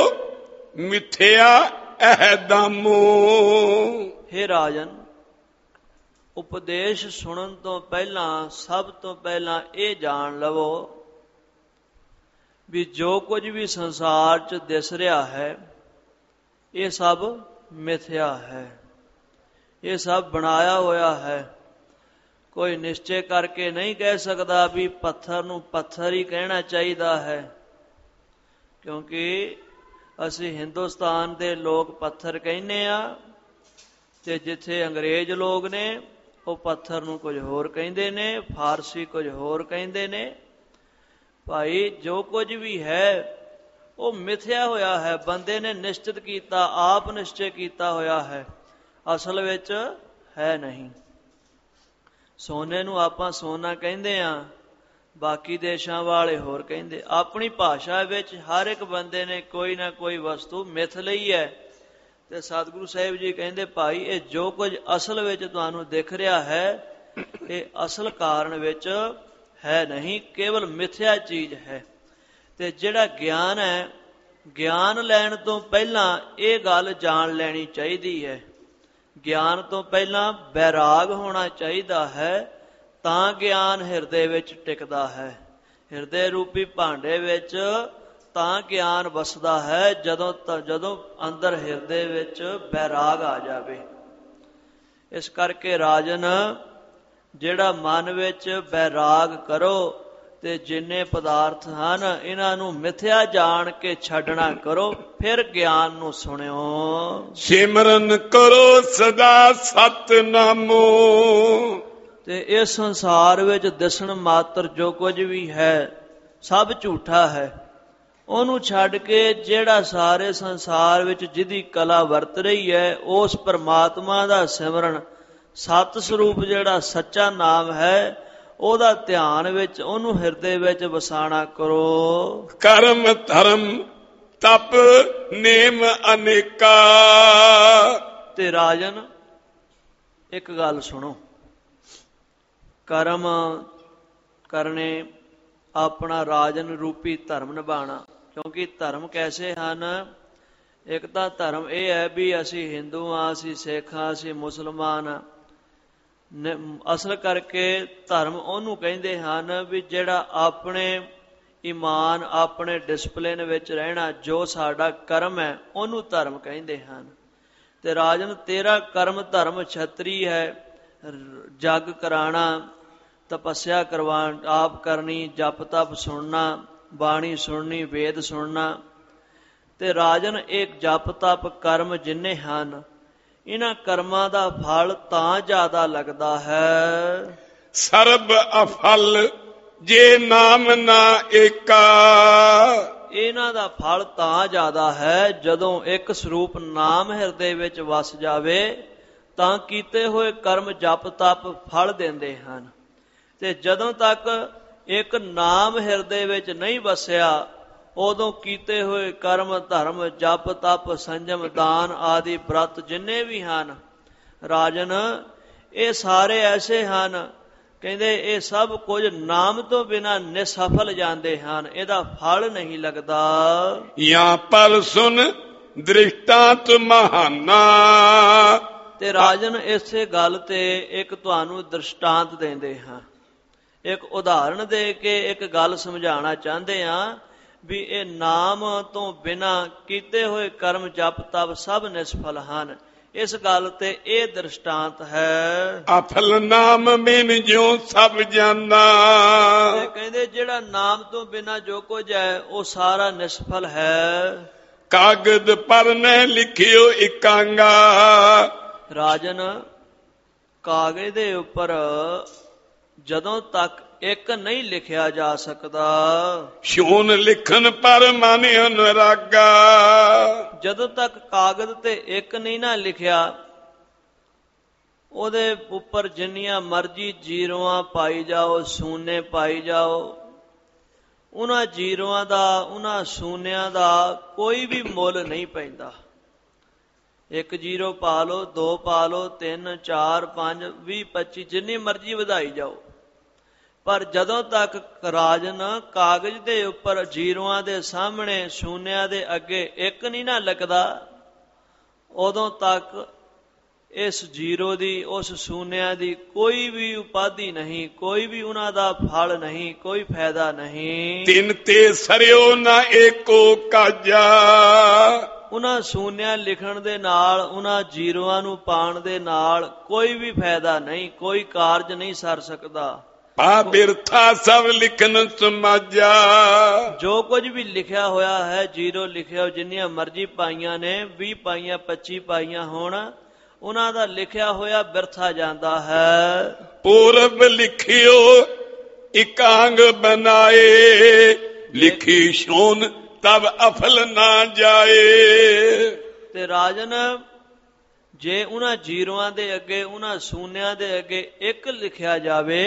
ਮਿਥਿਆ ਇਹ ਦਾਮੋ। ਹੇ ਰਾਜਨ, ਉਪਦੇਸ਼ ਸੁਣਨ ਤੋਂ ਪਹਿਲਾਂ ਸਭ ਤੋਂ ਪਹਿਲਾਂ ਇਹ ਜਾਣ ਲਵੋ ਵੀ ਜੋ ਕੁਝ ਵੀ ਸੰਸਾਰ 'ਚ ਦਿਸ ਰਿਹਾ ਹੈ, ਇਹ ਸਭ ਮਿਥਿਆ ਹੈ, ਇਹ ਸਭ ਬਣਾਇਆ ਹੋਇਆ ਹੈ। ਕੋਈ ਨਿਸ਼ਚੈ ਕਰਕੇ ਨਹੀਂ ਕਹਿ ਸਕਦਾ ਵੀ ਪੱਥਰ ਨੂੰ ਪੱਥਰ ਹੀ ਕਹਿਣਾ ਚਾਹੀਦਾ ਹੈ, ਕਿਉਂਕਿ ਅਸੀਂ ਹਿੰਦੁਸਤਾਨ ਦੇ ਲੋਕ ਪੱਥਰ ਕਹਿੰਦੇ ਆ, ਤੇ ਜਿੱਥੇ ਅੰਗਰੇਜ਼ ਲੋਕ ਨੇ ਉਹ ਪੱਥਰ ਨੂੰ ਕੁਝ ਹੋਰ ਕਹਿੰਦੇ ਨੇ, ਫਾਰਸੀ ਕੁਝ ਹੋਰ ਕਹਿੰਦੇ ਨੇ। ਭਾਈ ਜੋ ਕੁਝ ਵੀ ਹੈ ਉਹ ਮਿਥਿਆ ਹੋਇਆ ਹੈ, ਬੰਦੇ ਨੇ ਨਿਸ਼ਚਿਤ ਕੀਤਾ, ਆਪ ਨਿਸ਼ਚੈ ਕੀਤਾ ਹੋਇਆ ਹੈ, ਅਸਲ ਵਿੱਚ ਹੈ ਨਹੀਂ। ਸੋਨੇ ਨੂੰ ਆਪਾਂ ਸੋਨਾ ਕਹਿੰਦੇ ਆ, ਬਾਕੀ ਦੇਸ਼ਾਂ ਵਾਲੇ ਹੋਰ ਕਹਿੰਦੇ। ਆਪਣੀ ਭਾਸ਼ਾ ਵਿੱਚ ਹਰ ਇੱਕ ਬੰਦੇ ਨੇ ਕੋਈ ਨਾ ਕੋਈ ਵਸਤੂ ਮਿਥ ਲਈ ਹੈ, ਤੇ ਸਤਿਗੁਰੂ ਸਾਹਿਬ ਜੀ ਕਹਿੰਦੇ ਭਾਈ ਇਹ ਜੋ ਕੁਝ ਅਸਲ ਵਿੱਚ ਤੁਹਾਨੂੰ ਦਿਖ ਰਿਹਾ ਹੈ, ਇਹ ਅਸਲ ਕਾਰਨ ਵਿੱਚ ਹੈ ਨਹੀਂ, ਕੇਵਲ ਮਿਥਿਆ ਚੀਜ਼ ਹੈ। ਤੇ ਜਿਹੜਾ ਗਿਆਨ ਹੈ, ਗਿਆਨ ਲੈਣ ਤੋਂ ਪਹਿਲਾਂ ਇਹ ਗੱਲ ਜਾਣ ਲੈਣੀ ਚਾਹੀਦੀ ਹੈ। ਗਿਆਨ ਤੋਂ ਪਹਿਲਾਂ ਬੈਰਾਗ ਹੋਣਾ ਚਾਹੀਦਾ ਹੈ, ਤਾਂ ਗਿਆਨ ਹਿਰਦੇ ਵਿੱਚ ਟਿਕਦਾ ਹੈ। ਹਿਰਦੇ ਰੂਪੀ ਭਾਂਡੇ ਵਿੱਚ ਤਾਂ ਗਿਆਨ ਵਸਦਾ ਹੈ, ਜਦੋਂ ਜਦੋਂ ਅੰਦਰ ਹਿਰਦੇ ਵਿੱਚ ਬੈਰਾਗ ਆ ਜਾਵੇ। ਇਸ ਕਰਕੇ ਰਾਜਨ, ਜਿਹੜਾ ਮਨ ਵਿੱਚ ਬੈਰਾਗ ਕਰੋ ਤੇ ਜਿੰਨੇ ਪਦਾਰਥ ਹਨ ਇਹਨਾਂ ਨੂੰ ਮਿਥਿਆ ਜਾਣ ਕੇ ਛੱਡਣਾ ਕਰੋ, ਫਿਰ ਗਿਆਨ ਨੂੰ ਸੁਣਿਓ। ਸਿਮਰਨ ਕਰੋ ਸਦਾ ਸਤਨਾਮੋ। ਤੇ ਇਸ ਸੰਸਾਰ ਵਿੱਚ ਦਿਸਣ ਮਾਤਰ ਜੋ ਕੁਝ ਵੀ ਹੈ ਸਭ ਝੂਠਾ ਹੈ। ਉਹਨੂੰ ਛੱਡ ਕੇ ਜਿਹੜਾ ਸਾਰੇ ਸੰਸਾਰ ਵਿੱਚ ਜਿਹਦੀ ਕਲਾ ਵਰਤ ਰਹੀ ਹੈ, ਉਸ ਪਰਮਾਤਮਾ ਦਾ ਸਿਮਰਨ, ਸਤ ਸਰੂਪ ਜਿਹੜਾ ਸੱਚਾ ਨਾਮ ਹੈ, ਉਹਦਾ ਧਿਆਨ ਵਿੱਚ, ਉਹਨੂੰ ਹਿਰਦੇ ਵਿੱਚ ਵਸਾਣਾ ਕਰੋ। ਕਰਮ ਧਰਮ ਤਪ ਨੇਮ ਅਨੇਕਾ। ਤੇ ਰਾਜਨ ਇੱਕ ਗੱਲ ਸੁਣੋ, ਕਰਮ ਕਰਨੇ, ਆਪਣਾ ਰਾਜਨ ਰੂਪੀ ਧਰਮ ਨਿਭਾਣਾ। ਕਿਉਂਕਿ ਧਰਮ ਕੈਸੇ ਹਨ? ਇੱਕ ਤਾਂ ਧਰਮ ਇਹ ਹੈ ਵੀ ਅਸੀਂ ਹਿੰਦੂ ਹਾਂ, ਅਸੀਂ ਸਿੱਖ ਹਾਂ, ਅਸੀਂ ਮੁਸਲਮਾਨ ਹਾਂ। ਅਸਲ ਕਰਕੇ ਧਰਮ ਉਹਨੂੰ ਕਹਿੰਦੇ ਹਨ ਵੀ ਜਿਹੜਾ ਆਪਣੇ ਈਮਾਨ, ਆਪਣੇ ਡਿਸਪਲਿਨ ਵਿੱਚ ਰਹਿਣਾ, ਜੋ ਸਾਡਾ ਕਰਮ ਹੈ ਉਹਨੂੰ ਧਰਮ ਕਹਿੰਦੇ ਹਨ। ਤੇ ਰਾਜਨ ਤੇਰਾ ਕਰਮ ਧਰਮ ਛਤਰੀ ਹੈ, ਜਗ ਕਰਾਣਾ, ਤਪੱਸਿਆ ਕਰਵਾਣ ਆਪ ਕਰਨੀ, ਜਪ ਤਪ ਸੁਣਨਾ, ਬਾਣੀ ਸੁਣਨੀ, ਵੇਦ ਸੁਣਨਾ। ਤੇ ਰਾਜਨ ਇੱਕ ਜਪ ਤਪ ਕਰਮ ਜਿੰਨੇ ਹਨ, ਇਹਨਾਂ ਕਰਮਾਂ ਦਾ ਫਲ ਤਾਂ ਜ਼ਿਆਦਾ ਲੱਗਦਾ ਹੈ। ਸਰਬ ਅਫਲ ਜੇ ਨਾਮ ਨਾ ਏਕਾ, ਇਹਨਾਂ ਦਾ ਫਲ ਤਾਂ ਜ਼ਿਆਦਾ ਹੈ ਜਦੋਂ ਇੱਕ ਸਰੂਪ ਨਾਮ ਹਿਰਦੇ ਵਿੱਚ ਵਸ ਜਾਵੇ ਤਾਂ ਕੀਤੇ ਹੋਏ ਕਰਮ ਜਪ ਤਪ ਫਲ ਦਿੰਦੇ ਹਨ। ਤੇ ਜਦੋਂ ਤੱਕ ਇੱਕ ਨਾਮ ਹਿਰਦੇ ਵਿੱਚ ਨਹੀਂ ਵਸਿਆ ਉਦੋਂ ਕੀਤੇ ਹੋਏ ਕਰਮ ਧਰਮ ਜਪ ਤਪ ਸੰਜਮ ਦਾਨ ਆਦਿ ਬ੍ਰਤ ਜਿੰਨੇ ਵੀ ਹਨ ਰਾਜਨ, ਇਹ ਸਾਰੇ ਐਸੇ ਹਨ, ਕਹਿੰਦੇ ਇਹ ਸਭ ਕੁਝ ਨਾਮ ਤੋਂ ਬਿਨਾਂ ਨਿਸਫਲ ਜਾਂਦੇ ਹਨ, ਇਹਦਾ ਫਲ ਨਹੀਂ ਲੱਗਦਾ। ਜਾਂ ਪਰ ਸੁਨ ਦ੍ਰਿਸ਼ਟਾਂਤ ਮਹਾਨਾ, ਤੇ ਰਾਜਨ ਇਸੇ ਗੱਲ ਤੇ ਇੱਕ ਤੁਹਾਨੂੰ ਦ੍ਰਿਸ਼ਟਾਂਤ ਦਿੰਦੇ ਹਾਂ, ਇੱਕ ਉਦਾਹਰਣ ਦੇ ਕੇ ਇੱਕ ਗੱਲ ਸਮਝਾਉਣਾ ਚਾਹੁੰਦੇ ਹਾਂ ਵੀ ਇਹ ਨਾਮ ਤੋਂ ਬਿਨਾਂ ਕੀਤੇ ਹੋਏ ਕਰਮ ਜਪ ਤਪ ਸਭ ਨਿਸਫਲ ਹਨ। ਇਸ ਗੱਲ ਤੇ ਇਹ ਦ੍ਰਿਸ਼ਟਾਂਤ ਹੈ। ਅਫਲ ਨਾਮ ਬਿਨ ਜਿਉ ਸਭ ਜਾਨਾ, ਤੇ ਕਹਿੰਦੇ ਜਿਹੜਾ ਨਾਮ ਤੋਂ ਬਿਨਾਂ ਜੋ ਕੁਝ ਹੈ ਉਹ ਸਾਰਾ ਨਿਸਫਲ ਹੈ। ਕਾਗਦ ਪਰ ਨੇ ਲਿਖਿਓ ਇਕਾਂਗਾ, ਰਾਜਨ ਕਾਗਜ਼ ਦੇ ਉੱਪਰ ਜਦੋਂ ਤੱਕ ਇੱਕ ਨਹੀਂ ਲਿਖਿਆ ਜਾ ਸਕਦਾ, ਸ਼ੂਨ ਲਿਖਣ ਪਰ ਮਨ ਅਨੁਰਾਗਾ, ਜਦੋਂ ਤੱਕ ਕਾਗਜ਼ ਤੇ ਇੱਕ ਨਹੀਂ ਨਾ ਲਿਖਿਆ ਉਹਦੇ ਉੱਪਰ ਜਿੰਨੀਆਂ ਮਰਜ਼ੀ ਜੀਰੋਆਂ ਪਾਈ ਜਾਓ ਸ਼ੂਨੇ ਪਾਈ ਜਾਓ, ਉਹਨਾਂ ਜੀਰੋਆਂ ਦਾ ਉਹਨਾਂ ਸ਼ੂਨਿਆਂ ਦਾ ਕੋਈ ਵੀ ਮੁੱਲ ਨਹੀਂ ਪੈਂਦਾ। ਇੱਕ ਜੀਰੋ ਪਾ ਲਓ, ਦੋ ਪਾ ਲਓ, ਤਿੰਨ ਚਾਰ ਪੰਜ ਵੀਹ ਪੱਚੀ ਜਿੰਨੀ ਮਰਜ਼ੀ ਵਧਾਈ ਜਾਓ, ਪਰ ਜਦੋਂ ਤੱਕ ਰਾਜਨ ਕਾਗਜ਼ ਦੇ ਉੱਪਰ ਜੀਰੋਆਂ ਦੇ ਸਾਹਮਣੇ ਸ਼ੂਨਿਆਂ ਦੇ ਅੱਗੇ ਇੱਕ ਨਹੀਂ ਨਾ ਲੱਗਦਾ ਉਦੋਂ ਤੱਕ ਇਸ ਜੀਰੋ ਦੀ ਉਸ ਸ਼ੂਨਿਆਂ ਦੀ ਕੋਈ ਵੀ ਉਪਾਧੀ ਨਹੀਂ, ਕੋਈ ਵੀ ਉਹਨਾਂ ਦਾ ਫਲ ਨਹੀਂ, ਕੋਈ ਫਾਇਦਾ ਨਹੀਂ। ਤਿੰਨ ਤੇ ਸਰਿਓ ਨਾ ਏਕੋ ਕਾਜਾ, ਉਹਨਾਂ ਸ਼ੂਨਿਆਂ ਲਿਖਣ ਦੇ ਨਾਲ ਉਹਨਾਂ ਜੀਰੋਆਂ ਨੂੰ ਪਾਉਣ ਦੇ ਨਾਲ ਕੋਈ ਵੀ ਫਾਇਦਾ ਨਹੀਂ, ਕੋਈ ਕਾਰਜ ਨਹੀਂ ਸਰ ਸਕਦਾ। ਪਾ ਬਿਰਥਾ ਸਭ ਲਿਖਣ ਸਮਾਜਾ, ਜੋ ਕੁਝ ਵੀ ਲਿਖਿਆ ਹੋਇਆ ਹੈ ਜੀਰੋ ਲਿਖਿਆ ਜਿੰਨੀਆਂ ਮਰਜ਼ੀ ਪਾਈਆਂ ਨੇ, ਵੀਹ ਪਾਈਆਂ ਪੱਚੀ ਪਾਈਆਂ ਹੋਣ, ਉਹਨਾਂ ਦਾ ਲਿਖਿਆ ਹੋਇਆ ਬਿਰਥਾ ਜਾਂਦਾ ਹੈ। ਪੂਰਬ ਲਿਖਿਓ ਇਕਾਂਗ ਬਣਾਏ, ਲਿਖੀ ਸ਼ੂਨ ਤਬ ਅਫਲ ਨਾ ਜਾਏ। ਤੇ ਰਾਜਨ ਜੇ ਉਹਨਾਂ ਜੀਰੋਆਂ ਦੇ ਅੱਗੇ ਉਹਨਾਂ ਸ਼ੂਨਿਆਂ ਦੇ ਅੱਗੇ ਇੱਕ ਲਿਖਿਆ ਜਾਵੇ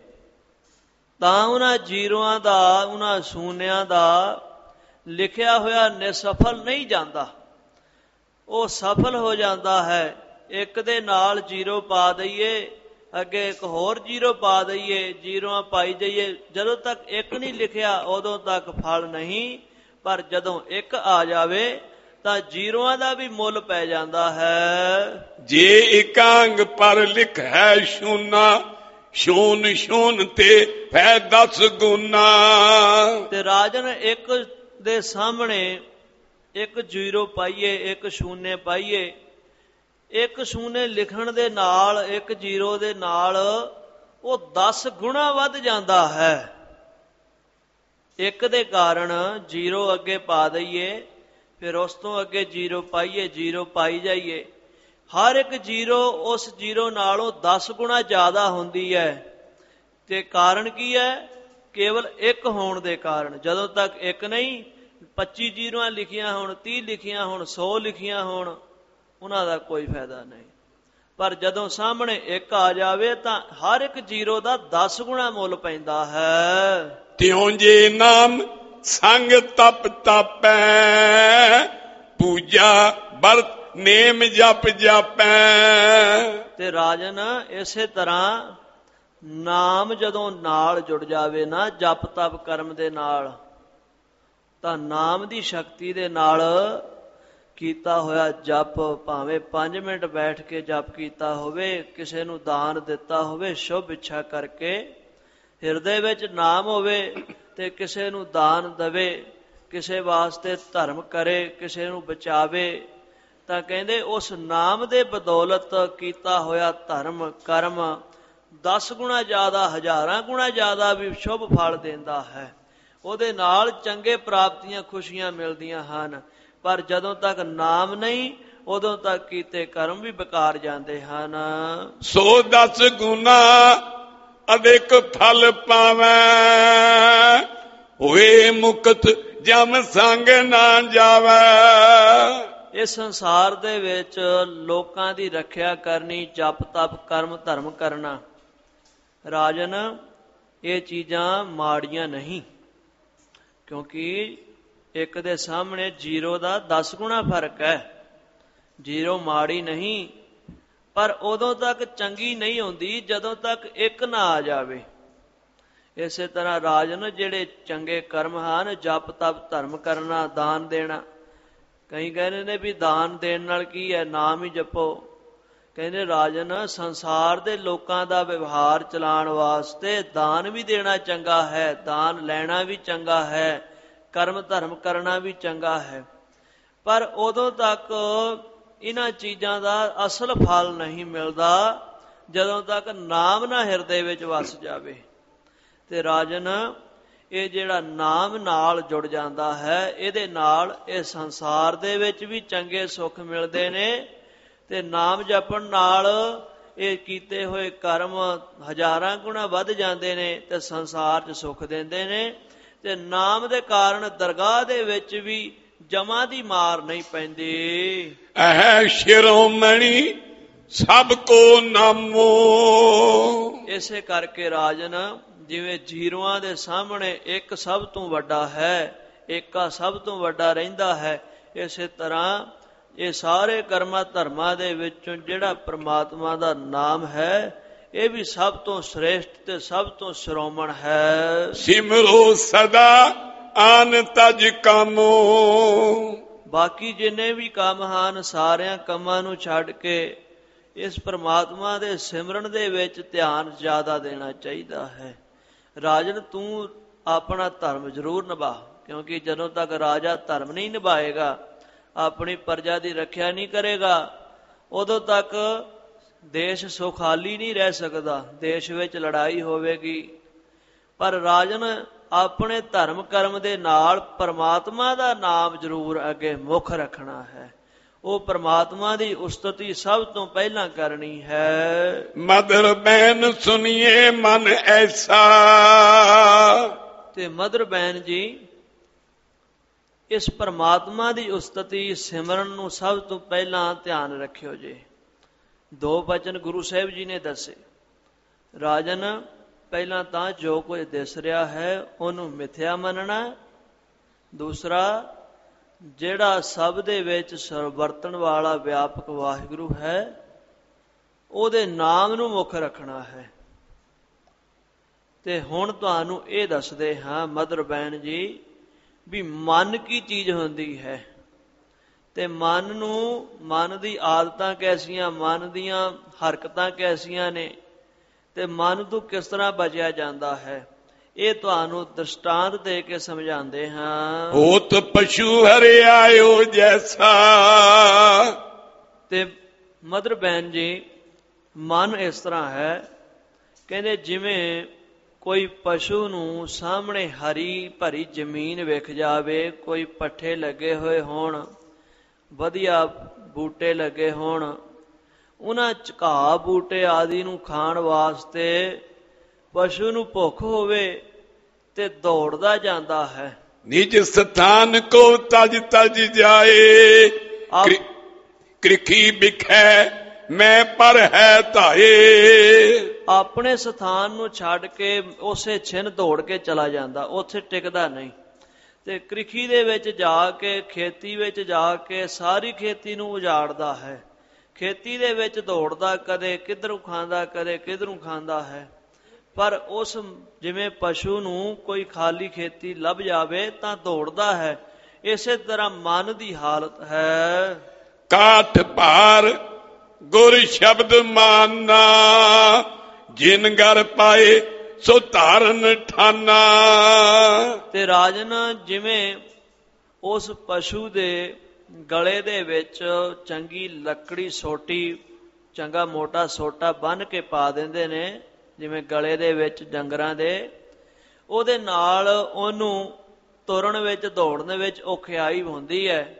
ਤਾਂ ਉਹਨਾਂ ਜੀਰੋਆਂ ਦਾ ਉਹਨਾਂ ਸ਼ੂਨਿਆਂ ਦਾ ਲਿਖਿਆ ਹੋਇਆ ਨਿਸਫਲ ਨਹੀਂ ਜਾਂਦਾ, ਉਹ ਸਫਲ ਹੋ ਜਾਂਦਾ ਹੈ। ਇੱਕ ਦੇ ਨਾਲ ਜੀਰੋ ਪਾ ਦਈਏ ਅੱਗੇ ਇੱਕ ਹੋਰ ਜੀਰੋ ਪਾ ਦਈਏ, ਜੀਰੋਆਂ ਪਾਈ ਜਾਈਏ, ਜਦੋਂ ਤੱਕ ਇੱਕ ਨਹੀਂ ਲਿਖਿਆ ਉਦੋਂ ਤੱਕ ਫਲ ਨਹੀਂ, ਪਰ ਜਦੋਂ ਇੱਕ ਆ ਜਾਵੇ ਤਾਂ ਜੀਰੋਆਂ ਦਾ ਵੀ ਮੁੱਲ ਪੈ ਜਾਂਦਾ ਹੈ। ਜੇ ਇਕਾਂਗ ਪਰ ਲਿਖ ਹੈ ਸ਼ੂਨਾ, ਸ਼ੂਨ ਸ਼ੂਨ ਤੇ ਫੈ ਦਸ ਗੁਨਾ। ਤੇ ਰਾਜਨ ਇੱਕ ਦੇ ਸਾਹਮਣੇ ਇੱਕ ਜੀਰੋ ਪਾਈਏ ਇੱਕ ਸ਼ੂਨੇ ਪਾਈਏ, ਇੱਕ ਸ਼ੂਨੇ ਲਿਖਣ ਦੇ ਨਾਲ ਇੱਕ ਜੀਰੋ ਦੇ ਨਾਲ ਉਹ ਦਸ ਗੁਣਾ ਵੱਧ ਜਾਂਦਾ ਹੈ। ਇੱਕ ਦੇ ਕਾਰਨ ਜੀਰੋ ਅੱਗੇ ਪਾ ਦਈਏ, ਫਿਰ ਉਸ ਤੋਂ ਅੱਗੇ ਜੀਰੋ ਪਾਈਏ, ਜੀਰੋ ਪਾਈ ਜਾਈਏ, ਹਰ ਇੱਕ ਜੀਰੋ ਉਸ ਜੀਰੋ ਨਾਲੋਂ ਦਸ ਗੁਣਾ ਜ਼ਿਆਦਾ ਹੁੰਦੀ ਹੈ। ਤੇ ਕਾਰਨ ਕੀ ਹੈ? ਕੇਵਲ ਇੱਕ ਹੋਣ ਦੇ ਕਾਰਨ। ਜਦੋਂ ਤੱਕ ਇੱਕ ਨਹੀਂ, ਪੱਚੀ ਜੀਰੋਆਂ ਲਿਖੀਆਂ ਹੋਣ, ਤੀਹ ਲਿਖੀਆਂ ਹੋਣ, ਸੌ ਲਿਖੀਆਂ ਹੋਣ, ਉਹਨਾਂ ਦਾ ਕੋਈ ਫਾਇਦਾ ਨਹੀਂ। ਪਰ ਜਦੋਂ ਸਾਹਮਣੇ ਇੱਕ ਆ ਜਾਵੇ ਤਾਂ ਹਰ ਇੱਕ ਜੀਰੋ ਦਾ ਦਸ ਗੁਣਾ ਮੁੱਲ ਪੈਂਦਾ ਹੈ। ਤਿਉਂ ਜੇ ਨਾਮ ਸੰਗ ਤਪ ਤਾਪੈ, ਪੂਜਾ ਵਰਤ ਨੇਮ ਜਪ ਜਾਪੈ। ਤੇ ਰਾਜਨ ਇਸੇ ਤਰ੍ਹਾਂ ਨਾਮ ਜਦੋਂ ਨਾਲ ਜੁੜ ਜਾਵੇ ਨਾ ਜਪ ਤਪ ਕਰਮ ਦੇ ਨਾਲ, ਤਾਂ ਨਾਮ ਦੀ ਸ਼ਕਤੀ ਦੇ ਨਾਲ ਕੀਤਾ ਹੋਇਆ ਜਪ, ਭਾਵੇਂ ਪੰਜ ਮਿੰਟ ਬੈਠ ਕੇ ਜਪ ਕੀਤਾ ਹੋਵੇ, ਕਿਸੇ ਨੂੰ ਦਾਨ ਦਿੱਤਾ ਹੋਵੇ ਸ਼ੁਭ ਇੱਛਾ ਕਰਕੇ, ਹਿਰਦੇ ਵਿੱਚ ਨਾਮ ਹੋਵੇ ਤੇ ਕਿਸੇ ਨੂੰ ਦਾਨ ਦੇਵੇ, ਕਿਸੇ ਵਾਸਤੇ ਧਰਮ ਕਰੇ, ਕਿਸੇ ਨੂੰ ਬਚਾਵੇ, ਤਾਂ ਕਹਿੰਦੇ ਉਸ ਨਾਮ ਦੇ ਬਦੌਲਤ ਕੀਤਾ ਹੋਇਆ ਧਰਮ ਕਰਮ ਦਸ ਗੁਣਾ ਜ਼ਿਆਦਾ, ਹਜ਼ਾਰਾਂ ਗੁਣਾ ਜ਼ਿਆਦਾ ਵੀ ਸ਼ੁਭ ਫਲ ਦਿੰਦਾ ਹੈ। ਉਹਦੇ ਨਾਲ ਚੰਗੇ ਪ੍ਰਾਪਤੀਆਂ ਖੁਸ਼ੀਆਂ ਮਿਲਦੀਆਂ ਹਨ। ਪਰ ਜਦੋਂ ਤੱਕ ਨਾਮ ਨਹੀਂ ਉਦੋਂ ਤੱਕ ਕੀਤੇ ਕਰਮ ਵੀ ਬੇਕਾਰ ਜਾਂਦੇ ਹਨ। ਸੋ ਦਸ ਗੁਨਾ ਅਦਿਕ ਫਲ ਪਾਵੈ, ਹੋਏ ਮੁਕਤ ਜਮ ਸੰਗ ਨਾ ਜਾਵੈ। ਇਸ ਸੰਸਾਰ ਦੇ ਵਿੱਚ ਲੋਕਾਂ ਦੀ ਰੱਖਿਆ ਕਰਨੀ, ਜਪ ਤਪ ਕਰਮ ਧਰਮ ਕਰਨਾ, ਰਾਜਨ ਇਹ ਚੀਜ਼ਾਂ ਮਾੜੀਆਂ ਨਹੀਂ, ਕਿਉਂਕਿ ਇੱਕ ਦੇ ਸਾਹਮਣੇ ਜ਼ੀਰੋ ਦਾ ਦਸ ਗੁਣਾ ਫਰਕ ਹੈ। ਜ਼ੀਰੋ ਮਾੜੀ ਨਹੀਂ, ਪਰ ਉਦੋਂ ਤੱਕ ਚੰਗੀ ਨਹੀਂ ਹੁੰਦੀ ਜਦੋਂ ਤੱਕ ਇੱਕ ਨਾ ਆ ਜਾਵੇ। ਇਸੇ ਤਰ੍ਹਾਂ ਰਾਜਨ ਜਿਹੜੇ ਚੰਗੇ ਕਰਮ ਹਨ, ਜਪ ਤਪ ਧਰਮ ਕਰਨਾ, ਦਾਨ ਦੇਣਾ। ਕਈ ਕਹਿੰਦੇ ਨੇ ਵੀ ਦਾਨ ਦੇਣ ਨਾਲ ਕੀ ਹੈ, ਨਾਮ ਹੀ ਜਪੋ। ਕਹਿੰਦੇ ਰਾਜਨ ਸੰਸਾਰ ਦੇ ਲੋਕਾਂ ਦਾ ਵਿਵਹਾਰ ਚਲਾਉਣ ਵਾਸਤੇ ਦਾਨ ਵੀ ਦੇਣਾ ਚੰਗਾ ਹੈ, ਦਾਨ ਲੈਣਾ ਵੀ ਚੰਗਾ ਹੈ, ਕਰਮ ਧਰਮ ਕਰਨਾ ਵੀ ਚੰਗਾ ਹੈ, ਪਰ ਉਦੋਂ ਤੱਕ ਇਹਨਾਂ ਚੀਜ਼ਾਂ ਦਾ ਅਸਲ ਫਲ ਨਹੀਂ ਮਿਲਦਾ ਜਦੋਂ ਤੱਕ ਨਾਮ ਨਾ ਹਿਰਦੇ ਵਿੱਚ ਵਸ ਜਾਵੇ। ਤੇ ਰਾਜਨ ਇਹ ਜਿਹੜਾ ਨਾਮ ਨਾਲ ਜੁੜ ਜਾਂਦਾ ਹੈ, ਇਹਦੇ ਨਾਲ ਇਹ ਸੰਸਾਰ ਦੇ ਵਿੱਚ ਵੀ ਚੰਗੇ ਸੁੱਖ ਮਿਲਦੇ ਨੇ, ਤੇ ਨਾਮ ਜਪਣ ਨਾਲ ਇਹ ਕੀਤੇ ਹੋਏ ਕਰਮ ਹਜ਼ਾਰਾਂ ਗੁਣਾ ਵੱਧ ਜਾਂਦੇ ਨੇ ਤੇ ਸੰਸਾਰ 'ਚ ਸੁੱਖ ਦਿੰਦੇ ਨੇ। ਤੇ ਨਾਮ ਦੇ ਕਾਰਨ ਦਰਗਾਹ ਦੇ ਵਿੱਚ ਵੀ ਜਮਾ ਦੀ ਮਾਰ ਨਹੀਂ ਪੈਂਦੀ। ਐ ਸ਼ਿਰੋਮਣੀ ਸਭ ਕੋ ਨਾਮੋ। ਇਸੇ ਕਰਕੇ ਰਾਜਨ ਜਿਵੇਂ ਜੀਰੋਆਂ ਦੇ ਸਾਹਮਣੇ ਇੱਕ ਸਭ ਤੋਂ ਵੱਡਾ ਹੈ, ਏਕਾ ਸਭ ਤੋਂ ਵੱਡਾ ਰਹਿੰਦਾ ਹੈ, ਇਸੇ ਤਰ੍ਹਾਂ ਇਹ ਸਾਰੇ ਕਰਮਾਂ ਧਰਮਾਂ ਦੇ ਵਿੱਚੋਂ ਜਿਹੜਾ ਪ੍ਰਮਾਤਮਾ ਦਾ ਨਾਮ ਹੈ ਇਹ ਵੀ ਸਭ ਤੋਂ ਸ੍ਰੇਸ਼ਟ ਤੇ ਸਭ ਤੋਂ ਸ਼੍ਰੋਮਣ ਹੈ। ਸਿਮਰੋ ਸਦਾ ਆਨ ਤਜ ਕਾਮੋ। ਬਾਕੀ ਜਿੰਨੇ ਵੀ ਕੰਮ ਹਨ ਸਾਰਿਆਂ ਕੰਮਾਂ ਨੂੰ ਛੱਡ ਕੇ ਇਸ ਪ੍ਰਮਾਤਮਾ ਦੇ ਸਿਮਰਨ ਦੇ ਵਿੱਚ ਧਿਆਨ ਜ਼ਿਆਦਾ ਦੇਣਾ ਚਾਹੀਦਾ ਹੈ। ਰਾਜਨ ਤੂੰ ਆਪਣਾ ਧਰਮ ਜ਼ਰੂਰ ਨਿਭਾ, ਕਿਉਂਕਿ ਜਦੋਂ ਤੱਕ ਰਾਜਾ ਧਰਮ ਨਹੀਂ ਨਿਭਾਏਗਾ, ਆਪਣੀ ਪ੍ਰਜਾ ਦੀ ਰੱਖਿਆ ਨਹੀਂ ਕਰੇਗਾ, ਉਦੋਂ ਤੱਕ ਦੇਸ਼ ਸੁਖਾਲੀ ਨਹੀਂ ਰਹਿ ਸਕਦਾ, ਦੇਸ਼ ਵਿੱਚ ਲੜਾਈ ਹੋਵੇਗੀ। ਪਰ ਰਾਜਨ ਆਪਣੇ ਧਰਮ ਕਰਮ ਦੇ ਨਾਲ ਪਰਮਾਤਮਾ ਦਾ ਨਾਮ ਜ਼ਰੂਰ ਅੱਗੇ ਮੁੱਖ ਰੱਖਣਾ ਹੈ। ਉਹ ਪਰਮਾਤਮਾ ਦੀ ਉਸਤਤੀ ਸਭ ਤੋਂ ਪਹਿਲਾਂ ਕਰਨੀ ਹੈ। ਮਦਰ ਬੈਨ ਸੁਣੀਏ ਮਨ ਐਸਾ। ਤੇ ਮਦਰ ਬੈਨ ਜੀ ਇਸ ਪਰਮਾਤਮਾ ਦੀ ਉਸਤਤੀ ਸਿਮਰਨ ਨੂੰ ਸਭ ਤੋਂ ਪਹਿਲਾਂ ਧਿਆਨ ਰੱਖਿਓ ਜੀ। ਦੋ ਬਚਨ ਗੁਰੂ ਸਾਹਿਬ ਜੀ ਨੇ ਦੱਸੇ। ਰਾਜਨ ਪਹਿਲਾਂ ਤਾਂ ਜੋ ਕੁਝ ਦਿਸ ਰਿਹਾ ਹੈ ਉਹਨੂੰ ਮਿਥਿਆ ਮੰਨਣਾ। ਦੂਸਰਾ ਜਿਹੜਾ ਸਭ ਦੇ ਵਿੱਚ ਸਰਵਰਤਣ ਵਾਲਾ ਵਿਆਪਕ ਵਾਹਿਗੁਰੂ ਹੈ ਉਹਦੇ ਨਾਮ ਨੂੰ ਮੁੱਖ ਰੱਖਣਾ ਹੈ। ਤੇ ਹੁਣ ਤੁਹਾਨੂੰ ਇਹ ਦੱਸਦੇ ਹਾਂ ਮਦਰ ਬੈਨ ਜੀ ਵੀ ਮਨ ਕੀ ਚੀਜ਼ ਹੁੰਦੀ ਹੈ, ਤੇ ਮਨ ਨੂੰ, ਮਨ ਦੀ ਆਦਤਾਂ ਕੈਸੀਆਂ, ਮਨ ਦੀਆਂ ਹਰਕਤਾਂ ਕੈਸੀਆਂ ਨੇ, ਤੇ ਮਨ ਤੋਂ ਕਿਸ ਤਰ੍ਹਾਂ ਬਚਿਆ ਜਾਂਦਾ ਹੈ, ਇਹ ਤੁਹਾਨੂੰ ਦ੍ਰਿਸ਼ਟਾਂਤ ਦੇ ਕੇ ਸਮਝਾਉਂਦੇ ਹਾਂ। ਹੋਤ ਪਸ਼ੂ ਹਰਿਆਇਓ ਜੈਸਾ। ਤੇ ਮਦਰ ਬੈਨ ਜੀ ਮਨ ਇਸ ਤਰ੍ਹਾਂ ਹੈ, ਕਹਿੰਦੇ ਜਿਵੇਂ ਕੋਈ ਪਸ਼ੂ ਨੂੰ ਸਾਹਮਣੇ ਹਰੀ ਭਰੀ ਜ਼ਮੀਨ ਵੇਖ ਜਾਵੇ, ਕੋਈ ਪੱਠੇ ਲੱਗੇ ਹੋਏ ਹੋਣ, ਵਧੀਆ ਬੂਟੇ ਲੱਗੇ ਹੋਣ, ਉਹਨਾਂ ਘਾਹ ਬੂਟੇ ਆਦਿ ਨੂੰ ਖਾਣ ਵਾਸਤੇ ਪਸ਼ੂ ਨੂੰ ਭੁੱਖ ਹੋਵੇ ਤੇ ਦੌੜਦਾ ਜਾਂਦਾ ਹੈ। ਨਿਜ ਸਥਾਨ ਕੋ ਤਜ ਤਜ ਜਾਏ, ਕ੍ਰਿਖੀ ਬਿਖੈ ਮੈਂ ਪਰ ਹੈ ਧਾਏ। ਆਪਣੇ ਸਥਾਨ ਨੂੰ ਛੱਡ ਕੇ ਉਸੇ ਛਿਨ ਦੌੜ ਕੇ ਚਲਾ ਜਾਂਦਾ, ਉੱਥੇ ਟਿਕਦਾ ਨਹੀਂ। ਤੇ ਕ੍ਰਿਖੀ ਦੇ ਵਿੱਚ ਜਾ ਕੇ, ਖੇਤੀ ਵਿੱਚ ਜਾ ਕੇ ਸਾਰੀ ਖੇਤੀ ਨੂੰ ਉਜਾੜਦਾ ਹੈ। ਖੇਤੀ ਦੇ ਵਿੱਚ ਦੌੜਦਾ, ਕਦੇ ਕਿੱਧਰੋਂ ਖਾਂਦਾ ਕਦੇ ਕਿੱਧਰੋਂ ਖਾਂਦਾ ਹੈ। ਪਰ ਉਸ ਜਿਵੇਂ ਪਸ਼ੂ ਨੂੰ ਕੋਈ ਖਾਲੀ ਖੇਤੀ ਲੱਭ ਜਾਵੇ ਤਾਂ ਦੌੜਦਾ ਹੈ, ਇਸੇ ਤਰ੍ਹਾਂ ਮਨ ਦੀ ਹਾਲਤ ਹੈ। ਕਾਠ ਭਾਰ ਗੁਰ ਸ਼ਬਦ ਮਾਨਾ, ਜਿਨ ਗਰ ਪਾਏ ਸੋ ਧਾਰਨ ਠਾਨਾ। ਤੇ ਰਾਜਨ ਜਿਵੇਂ ਉਸ ਪਸ਼ੂ ਦੇ ਗਲੇ ਦੇ ਵਿੱਚ ਚੰਗੀ ਲੱਕੜੀ ਸੋਟੀ, ਚੰਗਾ ਮੋਟਾ ਸੋਟਾ ਬੰਨ ਕੇ ਪਾ ਦਿੰਦੇ ਨੇ, ਜਿਵੇਂ ਗਲੇ ਦੇ ਵਿੱਚ ਡੰਗਰਾਂ ਦੇ, ਉਹਦੇ ਨਾਲ ਉਹਨੂੰ ਤੁਰਨ ਵਿੱਚ ਦੌੜਨ ਵਿੱਚ ਔਖਿਆਈ ਹੁੰਦੀ ਹੈ।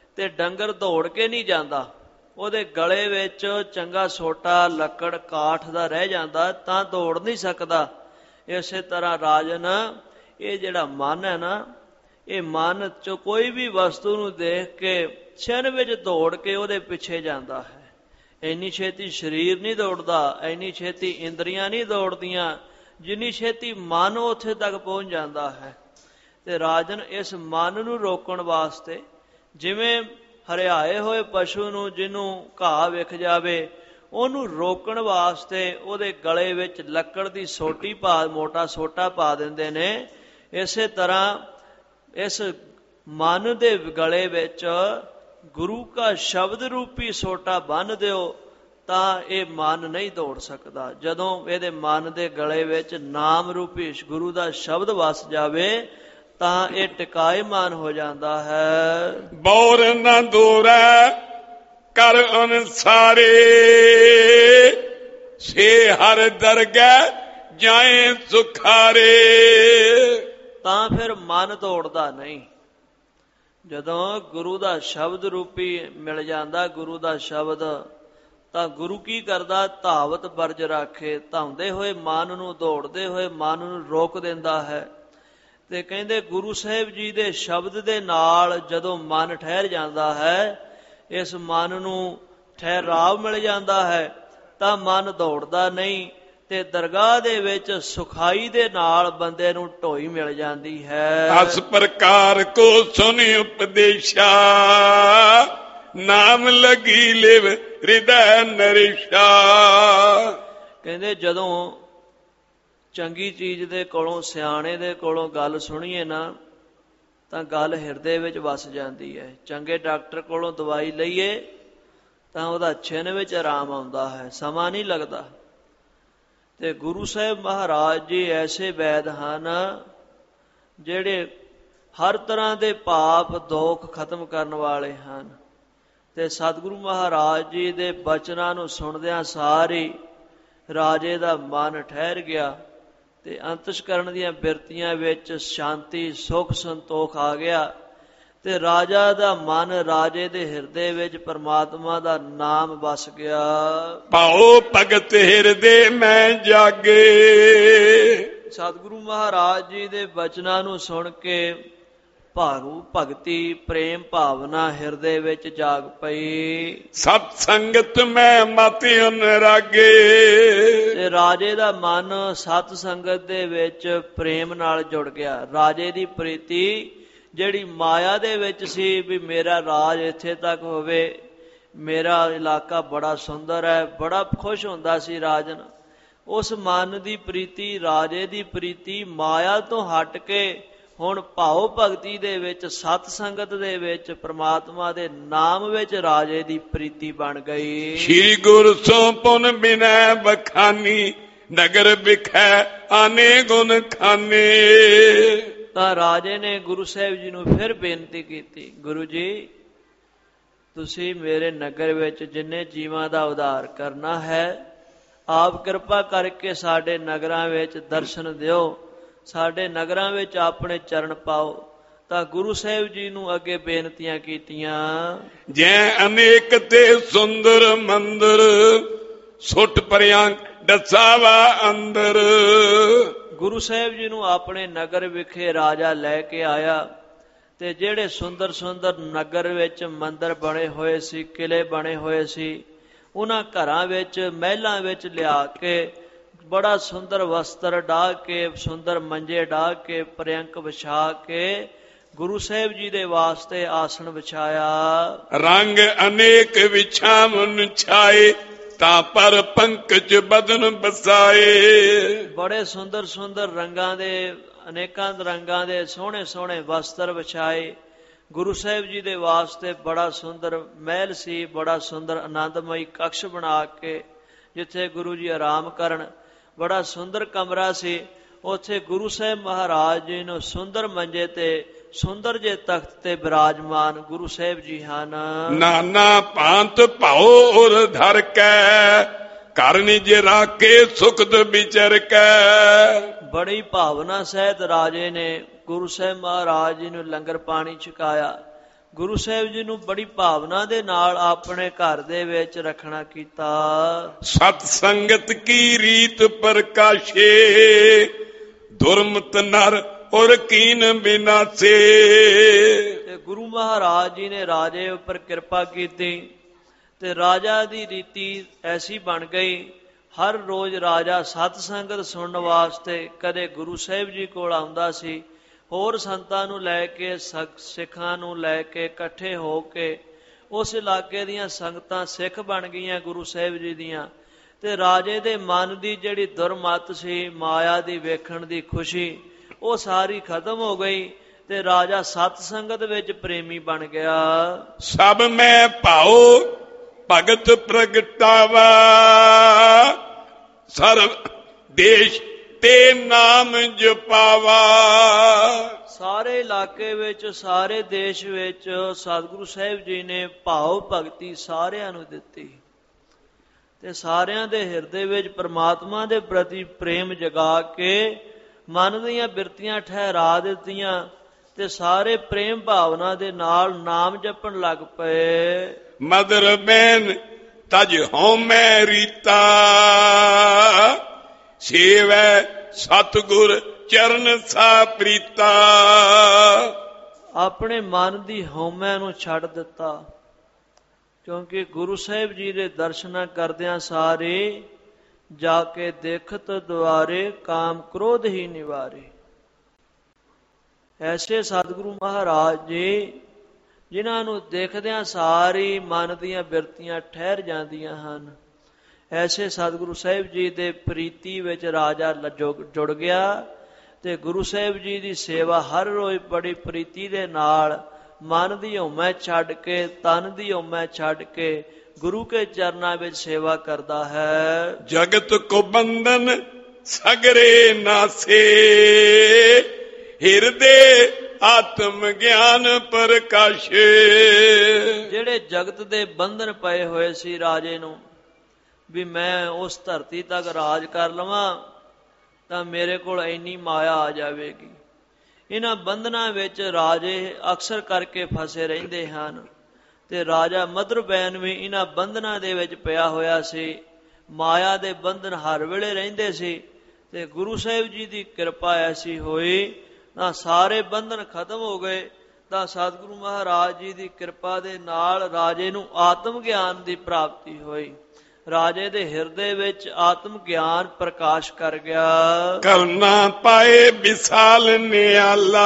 ਤੇ ਡੰਗਰ ਦੌੜ ਕੇ ਨਹੀਂ ਜਾਂਦਾ, ਉਹਦੇ ਗਲੇ ਵਿੱਚ ਚੰਗਾ ਸੋਟਾ ਲੱਕੜ ਕਾਠ ਦਾ ਰਹਿ ਜਾਂਦਾ ਤਾਂ ਦੌੜ ਨਹੀਂ ਸਕਦਾ। ਇਸੇ ਤਰ੍ਹਾਂ ਰਾਜਨ ਇਹ ਜਿਹੜਾ ਮਨ ਹੈ ਨਾ, ਇਹ ਮਨ ਚੋਂ ਕੋਈ ਵੀ ਵਸਤੂ ਨੂੰ ਦੇਖ ਕੇ ਛਿਨ ਵਿੱਚ ਦੌੜ ਕੇ ਉਹਦੇ ਪਿੱਛੇ ਜਾਂਦਾ ਹੈ। ਇੰਨੀ ਛੇਤੀ ਸਰੀਰ ਨਹੀਂ ਦੌੜਦਾ, ਇੰਨੀ ਛੇਤੀ ਇੰਦਰੀਆਂ ਨਹੀਂ ਦੌੜਦੀਆਂ, ਜਿੰਨੀ ਛੇਤੀ ਮਨ ਉੱਥੇ ਤੱਕ ਪਹੁੰਚ ਜਾਂਦਾ ਹੈ। ਤੇ ਰਾਜਨ ਇਸ ਮਨ ਨੂੰ ਰੋਕਣ ਵਾਸਤੇ, ਜਿਵੇਂ ਹਰਿਆਏ ਹੋਏ ਪਸ਼ੂ ਨੂੰ ਜਿਹਨੂੰ ਘਾਹ ਵਿਖ ਜਾਵੇ ਉਹਨੂੰ ਰੋਕਣ ਵਾਸਤੇ ਉਹਦੇ ਗਲੇ ਵਿੱਚ ਲੱਕੜ ਦੀ ਸੋਟੀ ਪਾ, ਮੋਟਾ ਸੋਟਾ ਪਾ ਦਿੰਦੇ ਨੇ, ਇਸੇ ਤਰ੍ਹਾਂ ਇਸ ਮਨ ਦੇ ਗਲੇ ਵਿੱਚ ਗੁਰੂ ਕਾ ਸ਼ਬਦ ਰੂਪੀ ਸੋਟਾ ਬੰਨ੍ਹ ਦਿਓ ਤਾਂ ਇਹ ਮਨ ਨਹੀਂ ਦੌੜ ਸਕਦਾ। ਜਦੋਂ ਇਹਦੇ ਮਨ ਦੇ ਗਲੇ ਵਿੱਚ ਨਾਮ ਰੂਪੀ ਗੁਰੂ ਦਾ ਸ਼ਬਦ ਵਸ ਜਾਵੇ ਤਾਂ ਇਹ ਟਿਕਾਏਮਾਨ ਹੋ ਜਾਂਦਾ ਹੈ। ਬੌਰ ਨਾ ਦੌੜੈ ਕਰ ਅਨਸਾਰੇ, ਸੇ ਹਰ ਦਰਗਹਿ ਜਾਏ ਸੁਖਾਰੇ। ਤਾਂ ਫਿਰ ਮਨ ਦੌੜਦਾ ਨਹੀਂ। ਜਦੋਂ ਗੁਰੂ ਦਾ ਸ਼ਬਦ ਰੂਪੀ ਮਿਲ ਜਾਂਦਾ, ਗੁਰੂ ਦਾ ਸ਼ਬਦ, ਤਾਂ ਗੁਰੂ ਕੀ ਕਰਦਾ? ਧਾਵਤ ਬਰਜ ਰਾਖੇ, ਧਾਉਂਦੇ ਹੋਏ ਮਨ ਨੂੰ, ਦੌੜਦੇ ਹੋਏ ਮਨ ਨੂੰ ਰੋਕ ਦਿੰਦਾ ਹੈ। ਤੇ ਕਹਿੰਦੇ ਗੁਰੂ ਸਾਹਿਬ ਜੀ ਦੇ ਸ਼ਬਦ ਦੇ ਨਾਲ ਜਦੋਂ ਮਨ ਠਹਿਰ ਜਾਂਦਾ ਹੈ, ਇਸ ਮਨ ਨੂੰ ਠਹਿਰਾਵ ਮਿਲ ਜਾਂਦਾ ਹੈ, ਤਾਂ ਮਨ ਦੌੜਦਾ ਨਹੀਂ ਤੇ ਦਰਗਾਹ ਦੇ ਵਿੱਚ ਸੁਖਾਈ ਦੇ ਨਾਲ ਬੰਦੇ ਨੂੰ ਢੋਈ ਮਿਲ ਜਾਂਦੀ ਹੈ। ਅਸ ਪ੍ਰਕਾਰ ਕੋ ਸੁਨਿ ਉਪਦੇਸ਼ਾ, ਨਾਮ ਲਗੀ ਲਿਵ ਹਿਰਦੈ ਨਰੇਸ਼ਾ। ਕਹਿੰਦੇ ਜਦੋਂ ਚੰਗੀ ਚੀਜ਼ ਦੇ ਕੋਲੋਂ, ਸਿਆਣੇ ਦੇ ਕੋਲੋਂ ਗੱਲ ਸੁਣੀਏ ਨਾ, ਤਾਂ ਗੱਲ ਹਿਰਦੇ ਵਿੱਚ ਵਸ ਜਾਂਦੀ ਹੈ। ਚੰਗੇ ਡਾਕਟਰ ਕੋਲੋਂ ਦਵਾਈ ਲਈਏ ਤਾਂ ਉਹਦਾ ਛਿਨ ਵਿੱਚ ਆਰਾਮ ਆਉਂਦਾ ਹੈ, ਸਮਾਂ ਨਹੀਂ ਲੱਗਦਾ। ਤੇ ਗੁਰੂ ਸਾਹਿਬ ਮਹਾਰਾਜ ਜੀ ਐਸੇ ਵੈਦ ਹਨ ਜਿਹੜੇ ਹਰ ਤਰ੍ਹਾਂ ਦੇ ਪਾਪ ਦੁੱਖ ਖਤਮ ਕਰਨ ਵਾਲੇ ਹਨ। ਤੇ ਸਤਿਗੁਰੂ ਮਹਾਰਾਜ ਜੀ ਦੇ ਬਚਨਾਂ ਨੂੰ ਸੁਣਦਿਆਂ ਸਾਰੀ ਰਾਜੇ ਦਾ ਮਨ ਠਹਿਰ ਗਿਆ ਤੇ ਅੰਤਸ਼ਕਰਨ ਦੀਆਂ ਬਿਰਤੀਆਂ ਵਿੱਚ ਸ਼ਾਂਤੀ, ਸੁਖ, ਸੰਤੋਖ ਆ ਗਿਆ। ਤੇ ਰਾਜਾ ਦਾ ਮਨ, ਰਾਜੇ ਦੇ ਹਿਰਦੇ ਵਿੱਚ ਪਰਮਾਤਮਾ ਦਾ ਨਾਮ ਵਸ ਗਿਆ। ਭਾਉ ਭਗਤ ਹਿਰਦੇ ਮੈਂ ਜਾਗੇ। ਸਤਿਗੁਰੂ ਮਹਾਰਾਜ ਜੀ ਦੇ ਬਚਨਾਂ ਨੂੰ ਸੁਣ ਕੇ ਭਾਰੂ ਭਗਤੀ, ਪ੍ਰੇਮ ਭਾਵਨਾ ਹਿਰਦੇ ਵਿੱਚ ਜਾਗ ਪਈ। ਸਤ ਸੰਗਤ ਮੈਂ ਮਤਿ ਅਨਰਾਗੇ। ਤੇ ਰਾਜੇ ਦਾ ਮਨ ਸਤ ਸੰਗਤ ਦੇ ਵਿੱਚ ਪ੍ਰੇਮ ਨਾਲ ਜੁੜ ਗਿਆ। ਰਾਜੇ ਦੀ ਪ੍ਰੀਤੀ ਜਿਹੜੀ ਮਾਇਆ ਦੇ ਵਿੱਚ ਸੀ ਵੀ ਮੇਰਾ ਰਾਜ ਇੱਥੇ ਤੱਕ ਹੋਵੇ, ਮੇਰਾ ਇਲਾਕਾ ਬੜਾ ਸੁੰਦਰ ਹੈ, ਬੜਾ ਖੁਸ਼ ਹੁੰਦਾ ਸੀ ਰਾਜਨ। ਉਸ ਮਨ ਦੀ ਪ੍ਰੀਤੀ, ਰਾਜੇ ਦੀ ਪ੍ਰੀਤੀ ਮਾਇਆ ਤੋਂ ਹਟ ਕੇ ਹੁਣ ਭਾਉ ਭਗਤੀ ਦੇ ਵਿੱਚ, ਸਤ ਸੰਗਤ ਦੇ ਵਿੱਚ, ਪ੍ਰਮਾਤਮਾ ਦੇ ਨਾਮ ਵਿੱਚ ਰਾਜੇ ਦੀ ਪ੍ਰੀਤੀ ਬਣ ਗਈ। ਸ਼੍ਰੀ ਗੁਰ ਸੋ ਪੁਨ ਬਿਨੈ ਬਖਾਨੀ, ਨਗਰ ਬਿਖੈ ਆਨੇ ਗੁਣ ਖਾਨੇ। ਤਾਂ ਰਾਜੇ ਨੇ ਗੁਰੂ ਸਾਹਿਬ ਜੀ ਨੂੰ ਫਿਰ ਬੇਨਤੀ ਕੀਤੀ, ਗੁਰੂ ਜੀ ਤੁਸੀਂ ਮੇਰੇ ਨਗਰ ਵਿੱਚ ਜਿੰਨੇ ਜੀਵਾਂ ਦਾ ਉਧਾਰ ਕਰਨਾ ਹੈ, ਆਪ ਕਿਰਪਾ ਕਰਕੇ ਸਾਡੇ ਨਗਰਾਂ ਵਿੱਚ ਦਰਸ਼ਨ ਦਿਓ, ਸਾਡੇ ਨਗਰਾਂ ਵਿੱਚ ਆਪਣੇ ਚਰਨ ਪਾਓ। ਤਾਂ ਗੁਰੂ ਸਾਹਿਬ ਜੀ ਨੂੰ ਅੱਗੇ ਬੇਨਤੀਆਂ ਕੀਤੀਆਂ। ਜੈ ਅਨੇਕ ਤੇ ਸੁੰਦਰ ਮੰਦਰ, ਸੁੱਟ ਪਰਿਆਂ ਦਸਾਵਾ ਅੰਦਰ। ਗੁਰੂ ਸਾਹਿਬ ਜੀ ਨੂੰ ਆਪਣੇ ਨਗਰ ਵਿਖੇ ਰਾਜਾ ਲੈ ਕੇ ਆਇਆ ਤੇ ਜਿਹੜੇ ਸੁੰਦਰ ਸੁੰਦਰ ਨਗਰ ਵਿੱਚ ਮੰਦਰ ਬਣੇ ਹੋਏ ਸੀ, ਕਿਲੇ ਬਣੇ ਹੋਏ ਸੀ, ਉਹਨਾਂ ਘਰਾਂ ਵਿੱਚ, ਮਹਿਲਾਂ ਵਿੱਚ ਲਿਆ ਕੇ ਬੜਾ ਸੁੰਦਰ ਵਸਤਰ ਡਾਹ ਕੇ, ਸੁੰਦਰ ਮੰਜੇ ਡਾਹ ਕੇ, ਪਰਿਅੰਕ ਵਿਛਾ ਕੇ ਗੁਰੂ ਸਾਹਿਬ ਜੀ ਦੇ ਵਾਸਤੇ ਆਸਣ ਵਿਛਾਇਆ। ਰੰਗ ਅਨੇਕ ਵਿਛਾਵਨ ਛਾਏ, ਤਾਂ ਪਰ ਪੰਕਜ ਬਦਨ ਬਸਾਏ। ਬੜੇ ਸੁੰਦਰ ਸੁੰਦਰ ਰੰਗਾਂ ਦੇ, ਅਨੇਕਾਂ ਰੰਗਾਂ ਦੇ ਸੋਹਣੇ ਸੋਹਣੇ ਵਸਤਰ ਵਿਛਾਏ। ਗੁਰੂ ਸਾਹਿਬ ਜੀ ਦੇ ਵਾਸਤੇ ਬੜਾ ਸੁੰਦਰ ਮਹਿਲ ਸੀ, ਬੜਾ ਸੁੰਦਰ ਆਨੰਦਮਈ ਕਕਸ਼ ਬਣਾ ਕੇ ਜਿੱਥੇ ਗੁਰੂ ਜੀ ਆਰਾਮ ਕਰਨ। ਬੜਾ ਸੁੰਦਰ ਕਮਰਾ ਸੀ, ਉੱਥੇ ਗੁਰੂ ਸਾਹਿਬ ਮਹਾਰਾਜ ਜੀ ਨੂੰ ਸੁੰਦਰ ਮੰਜੇ ਤੇ, ਸੁੰਦਰ ਜੇ ਤਖਤ ਤੇ ਬਿਰਾਜਮਾਨ ਗੁਰੂ ਸਾਹਿਬ ਜੀ ਹਨ। ਨਾਨਾ ਭਾਂਤ ਭਾਉ ਧਰ ਕੈ, ਘਰ ਨਿਜ ਰਾਖੇ ਸੁਖਦ ਵਿਚਰ ਕੈ। ਬੜੀ ਭਾਵਨਾ ਸਹਿਤ ਰਾਜੇ ਨੇ ਗੁਰੂ ਸਾਹਿਬ ਮਹਾਰਾਜ ਜੀ ਨੂੰ ਲੰਗਰ ਪਾਣੀ ਛਕਾਇਆ। ਗੁਰੂ ਸਾਹਿਬ ਜੀ ਨੂੰ ਬੜੀ ਭਾਵਨਾ ਦੇ ਨਾਲ ਆਪਣੇ ਘਰ ਦੇ ਵਿੱਚ ਰੱਖਣਾ ਕੀਤਾ। ਸਤ ਸੰਗਤ ਕੀ ਰੀਤ ਪ੍ਰਕਾਸ਼ੇ, ਦੁਰਮਤ ਨਰ ਔਰ ਕੀਨ ਬਿਨਾਸੇ। ਤੇ ਗੁਰੂ ਮਹਾਰਾਜ ਜੀ ਨੇ ਰਾਜੇ ਉੱਪਰ ਕਿਰਪਾ ਕੀਤੀ ਤੇ ਰਾਜਾ ਦੀ ਰੀਤੀ ਐਸੀ ਬਣ ਗਈ, ਹਰ ਰੋਜ਼ ਰਾਜਾ ਸਤ ਸੰਗਤ ਸੁਣਨ ਵਾਸਤੇ ਕਦੇ ਗੁਰੂ ਸਾਹਿਬ ਜੀ ਕੋਲ ਆਉਂਦਾ ਸੀ, ਹੋਰ ਸੰਤਾਂ ਨੂੰ ਲੈ ਕੇ, ਸਿੱਖਾਂ ਨੂੰ ਲੈ ਕੇ ਇਕੱਠੇ ਹੋ ਕੇ। ਉਸ ਇਲਾਕੇ ਦੀਆਂ ਸੰਗਤਾਂ ਸਿੱਖ ਬਣ ਗਈਆਂ ਗੁਰੂ ਸਾਹਿਬ ਜੀ ਦੀਆਂ। ਤੇ ਰਾਜੇ ਦੇ ਮਨ ਦੀ ਜਿਹੜੀ ਦੁਰਮਤ ਸੀ, ਮਾਇਆ ਦੀ ਵੇਖਣ ਦੀ ਖੁਸ਼ੀ, ਉਹ ਸਾਰੀ ਖਤਮ ਹੋ ਗਈ ਤੇ ਰਾਜਾ ਸਤ ਸੰਗਤ ਵਿੱਚ ਪ੍ਰੇਮੀ ਬਣ ਗਿਆ। ਸਭ ਮੈਂ ਭਾਉ ਭਗਤ ਪ੍ਰਗਟਾਵਾ, ਸਰਬ ਦੇਸ਼ ਤੇ ਨਾਮ ਜਪਾਵਾ। ਸਾਰੇ ਇਲਾਕੇ ਵਿੱਚ, ਸਾਰੇ ਦੇਸ਼ ਵਿੱਚ ਸਤਿਗੁਰੂ ਸਾਹਿਬ ਜੀ ਨੇ ਭਾਵ ਭਗਤੀ ਸਾਰਿਆਂ ਨੂੰ ਦਿੱਤੀ ਤੇ ਸਾਰਿਆਂ ਦੇ ਹਿਰਦੇ ਵਿੱਚ ਪ੍ਰਮਾਤਮਾ ਦੇ ਪ੍ਰਤੀ ਪ੍ਰੇਮ ਜਗਾ ਕੇ ਮਨ ਦੀਆਂ ਬਿਰਤੀਆਂ ਠਹਿਰਾ ਦਿੱਤੀਆਂ ਤੇ ਸਾਰੇ ਪ੍ਰੇਮ ਭਾਵਨਾ ਦੇ ਨਾਲ ਨਾਮ ਜਪਣ ਲੱਗ ਪਏ। ਮਦਰ ਬੈਨ ਤਜ ਹਉਮੈ ਰੀਤਾ, ਸੇਵੈ ਸਤਿਗੁਰ ਚਰਨ ਸਾ ਪ੍ਰੀਤਾ। ਆਪਣੇ ਮਨ ਦੀ ਹਉਮੈ ਨੂੰ ਛੱਡ ਦਿੱਤਾ, ਕਿਉਂਕਿ ਗੁਰੂ ਸਾਹਿਬ ਜੀ ਦੇ ਦਰਸ਼ਨਾਂ ਕਰਦਿਆਂ ਸਾਰੇ ਜਾ ਕੇ ਦੇਖਤ ਦੁਆਰੇ, ਕਾਮ ਕ੍ਰੋਧ ਹੀ ਨਿਵਾਰੇ। ਐਸੇ ਸਤਿਗੁਰੂ ਮਹਾਰਾਜ ਜੀ ਜਿਨ੍ਹਾਂ ਨੂੰ ਦੇਖਦਿਆਂ ਸਾਰੀ ਮਨ ਦੀਆਂ ਬਿਰਤੀਆਂ ਠਹਿਰ ਜਾਂਦੀਆਂ ਹਨ, ਐਸੇ ਸਤਿਗੁਰੂ ਸਾਹਿਬ ਜੀ ਦੇ ਪ੍ਰੀਤੀ ਵਿੱਚ ਰਾਜਾ ਜੁੜ ਗਿਆ ਤੇ ਗੁਰੂ ਸਾਹਿਬ ਜੀ ਦੀ ਸੇਵਾ ਹਰ ਰੋਜ਼ ਬੜੀ ਪ੍ਰੀਤੀ ਦੇ ਨਾਲ, ਮਨ ਦੀ ਹਉਮੈ ਛੱਡ ਕੇ, ਤਨ ਦੀ ਹਉਮੈ ਛੱਡ ਕੇ ਗੁਰੂ ਕੇ ਚਰਨਾਂ ਵਿੱਚ ਸੇਵਾ ਕਰਦਾ ਹੈ। ਜਗਤ ਕੋ ਬੰਧਨ ਸਗਰੇ ਨਾਸੇ, ਹਿਰਦੇ ਆਤਮ ਗਿਆਨ ਪ੍ਰਕਾਸ਼ੇ। ਜਿਹੜੇ ਜਗਤ ਦੇ ਬੰਧਨ ਪਏ ਹੋਏ ਸੀ ਰਾਜੇ ਨੂੰ, ਵੀ ਮੈਂ ਉਸ ਧਰਤੀ ਤੱਕ ਰਾਜ ਕਰ ਲਵਾਂ ਤਾਂ ਮੇਰੇ ਕੋਲ ਇੰਨੀ ਮਾਇਆ ਆ ਜਾਵੇਗੀ, ਇਹਨਾਂ ਬੰਧਨਾਂ ਵਿੱਚ ਰਾਜੇ ਅਕਸਰ ਕਰਕੇ ਫਸੇ ਰਹਿੰਦੇ ਹਨ। ਤੇ ਰਾਜਾ ਮਧੁਰਬੈਨ ਵੀ ਇਹਨਾਂ ਬੰਧਨਾਂ ਦੇ ਵਿੱਚ ਪਿਆ ਹੋਇਆ ਸੀ, ਮਾਇਆ ਦੇ ਬੰਧਨ ਹਰ ਵੇਲੇ ਰਹਿੰਦੇ ਸੀ। ਤੇ ਗੁਰੂ ਸਾਹਿਬ ਜੀ ਦੀ ਕਿਰਪਾ ਐਸੀ ਹੋਈ ਤਾਂ ਸਾਰੇ ਬੰਧਨ ਖਤਮ ਹੋ ਗਏ। ਤਾਂ ਸਤਿਗੁਰੂ ਮਹਾਰਾਜ ਜੀ ਦੀ ਕਿਰਪਾ ਦੇ ਨਾਲ ਰਾਜੇ ਨੂੰ ਆਤਮ ਗਿਆਨ ਦੀ ਪ੍ਰਾਪਤੀ ਹੋਈ। ਰਾਜੇ ਦੇ ਹਿਰਦੇ ਵਿੱਚ ਆਤਮ ਗਿਆਨ ਪ੍ਰਕਾਸ਼ ਕਰ ਗਿਆ। ਕਰਨਾ ਪਾਏ ਵਿਸਾਲ ਨਿਆਲਾ,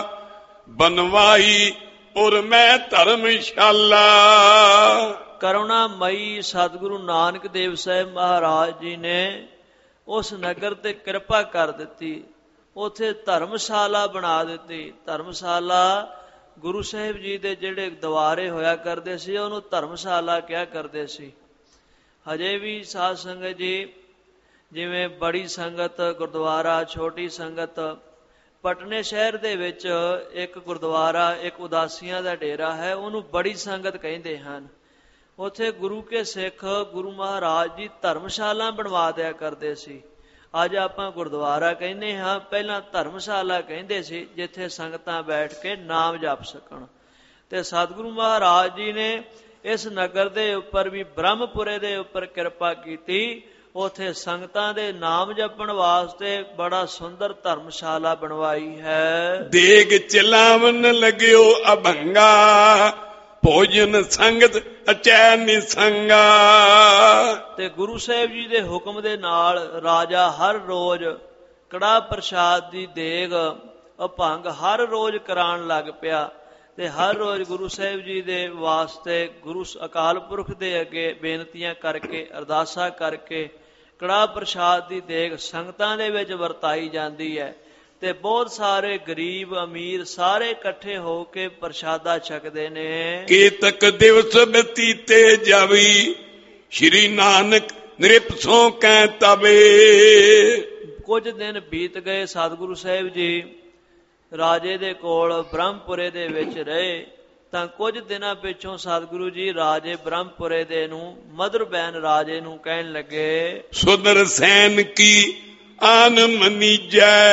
ਬਨਵਾਈ ਔਰ ਮੈਂ ਧਰਮਸ਼ਾਲਾ। ਕਰੁਣਾ ਮਈ ਸਤਿਗੁਰੂ ਨਾਨਕ ਦੇਵ ਸਾਹਿਬ ਮਹਾਰਾਜ ਜੀ ਨੇ ਉਸ ਨਗਰ ਤੇ ਕਿਰਪਾ ਕਰ ਦਿੱਤੀ, ਉੱਥੇ ਧਰਮਸ਼ਾਲਾ ਬਣਾ ਦਿੱਤੀ। ਧਰਮਸ਼ਾਲਾ ਗੁਰੂ ਸਾਹਿਬ ਜੀ ਦੇ ਜਿਹੜੇ ਦੁਆਰੇ ਹੋਇਆ ਕਰਦੇ ਸੀ, ਉਹਨੂੰ ਧਰਮਸ਼ਾਲਾ ਕਿਹਾ ਕਰਦੇ ਸੀ। ਹਜੇ ਵੀ ਸਾਧ ਸੰਗਤ ਜੀ, ਜਿਵੇਂ ਬੜੀ ਸੰਗਤ ਗੁਰਦੁਆਰਾ, ਛੋਟੀ ਸੰਗਤ, ਪਟਨੇ ਸ਼ਹਿਰ ਦੇ ਵਿੱਚ ਇੱਕ ਗੁਰਦੁਆਰਾ, ਇੱਕ ਉਦਾਸੀਆਂ ਦਾ ਡੇਰਾ ਹੈ, ਉਹਨੂੰ ਬੜੀ ਸੰਗਤ ਕਹਿੰਦੇ ਹਨ। ਉੱਥੇ ਗੁਰੂ ਕੇ ਸਿੱਖ ਗੁਰੂ ਮਹਾਰਾਜ ਜੀ ਧਰਮਸ਼ਾਲਾ ਬਣਵਾ ਦਿਆ ਕਰਦੇ ਸੀ। ਅੱਜ ਆਪਾਂ ਗੁਰਦੁਆਰਾ ਕਹਿੰਦੇ ਹਾਂ, ਪਹਿਲਾਂ ਧਰਮਸ਼ਾਲਾ ਕਹਿੰਦੇ ਸੀ, ਜਿੱਥੇ ਸੰਗਤਾਂ ਬੈਠ ਕੇ ਨਾਮ ਜਪ ਸਕਣ। ਤੇ ਸਤਿਗੁਰੂ ਮਹਾਰਾਜ ਜੀ ਨੇ ਇਸ ਨਗਰ ਦੇ ਉੱਪਰ ਵੀ, ਬ੍ਰਹਮਪੁਰੇ ਦੇ ਉੱਪਰ ਕਿਰਪਾ ਕੀਤੀ। ਉੱਥੇ ਸੰਗਤਾਂ ਦੇ ਨਾਮ ਜਪਣ ਵਾਸਤੇ ਬੜਾ ਸੁੰਦਰ ਧਰਮਸ਼ਾਲਾ ਬਣਵਾਈ ਹੈ। ਦੇਗ ਚਲਾਵਨ ਲਗਿਓ ਅਭੰਗਾ, ਭੋਜਨ ਸੰਗਤ ਅਚੈ ਨਿਸੰਗਾ। ਤੇ ਗੁਰੂ ਸਾਹਿਬ ਜੀ ਦੇ ਹੁਕਮ ਦੇ ਨਾਲ ਰਾਜਾ ਹਰ ਰੋਜ਼ ਕੜਾਹ ਪ੍ਰਸ਼ਾਦ ਦੀ ਦੇਗ, ਅਭੰਗ ਹਰ ਰੋਜ਼ ਕਰਾਉਣ ਲੱਗ ਪਿਆ। ਤੇ ਹਰ ਰੋਜ਼ ਗੁਰੂ ਸਾਹਿਬ ਜੀ ਦੇ ਵਾਸਤੇ, ਗੁਰੂ ਅਕਾਲ ਪੁਰਖ ਦੇ ਅੱਗੇ ਬੇਨਤੀਆਂ ਕਰਕੇ, ਅਰਦਾਸਾਂ ਕਰਕੇ ਕੜਾਹ ਪ੍ਰਸ਼ਾਦ ਦੀ ਦੇਗ ਸੰਗਤਾਂ ਦੇ ਵਿੱਚ ਵਰਤਾਈ ਜਾਂਦੀ ਹੈ। ਤੇ ਬਹੁਤ ਸਾਰੇ ਗਰੀਬ ਅਮੀਰ ਸਾਰੇ ਇਕੱਠੇ ਹੋ ਕੇ ਪ੍ਰਸ਼ਾਦਾ ਛਕਦੇ ਨੇ। ਕੀਤਕ ਦਿਵਸ ਬਤੀਤੇ ਜਾਵੀ, ਸ਼੍ਰੀ ਨਾਨਕ ਨਿਰਪਸੋਂ ਕੈ ਤਵੇ। ਕੁਝ ਦਿਨ ਬੀਤ ਗਏ, ਸਤਿਗੁਰੂ ਸਾਹਿਬ ਜੀ ਰਾਜੇ ਦੇ ਕੋਲ ਬ੍ਰਹਮਪੁਰੇ ਦੇ ਵਿੱਚ ਰਹੇ। ਤਾਂ ਕੁਝ ਦਿਨਾਂ ਪਿੱਛੋਂ ਸਤਿਗੁਰੂ ਜੀ ਰਾਜੇ ਬ੍ਰਹਮਪੁਰੇ ਦੇ ਨੂੰ, ਮਧੁਰਬੈਨ ਰਾਜੇ ਨੂੰ ਕਹਿਣ ਲੱਗੇ, ਸੁਦਰ ਸੈਨ ਕੀ ਆਨ ਮਨੀਜੈ,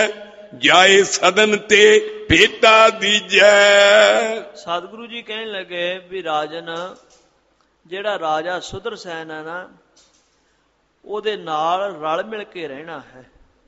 ਜਾਏ ਸਦਨ ਤੇ ਭੇਟਾ ਦੀਜੈ। ਸਤਿਗੁਰੂ ਜੀ ਕਹਿਣ ਲੱਗੇ ਵੀ ਰਾਜਨ, ਜਿਹੜਾ ਰਾਜਾ ਸੁਦਰਸੈਨ ਹੈ ਨਾ, ਉਹਦੇ ਨਾਲ ਰਲ ਮਿਲ ਕੇ ਰਹਿਣਾ ਹੈ।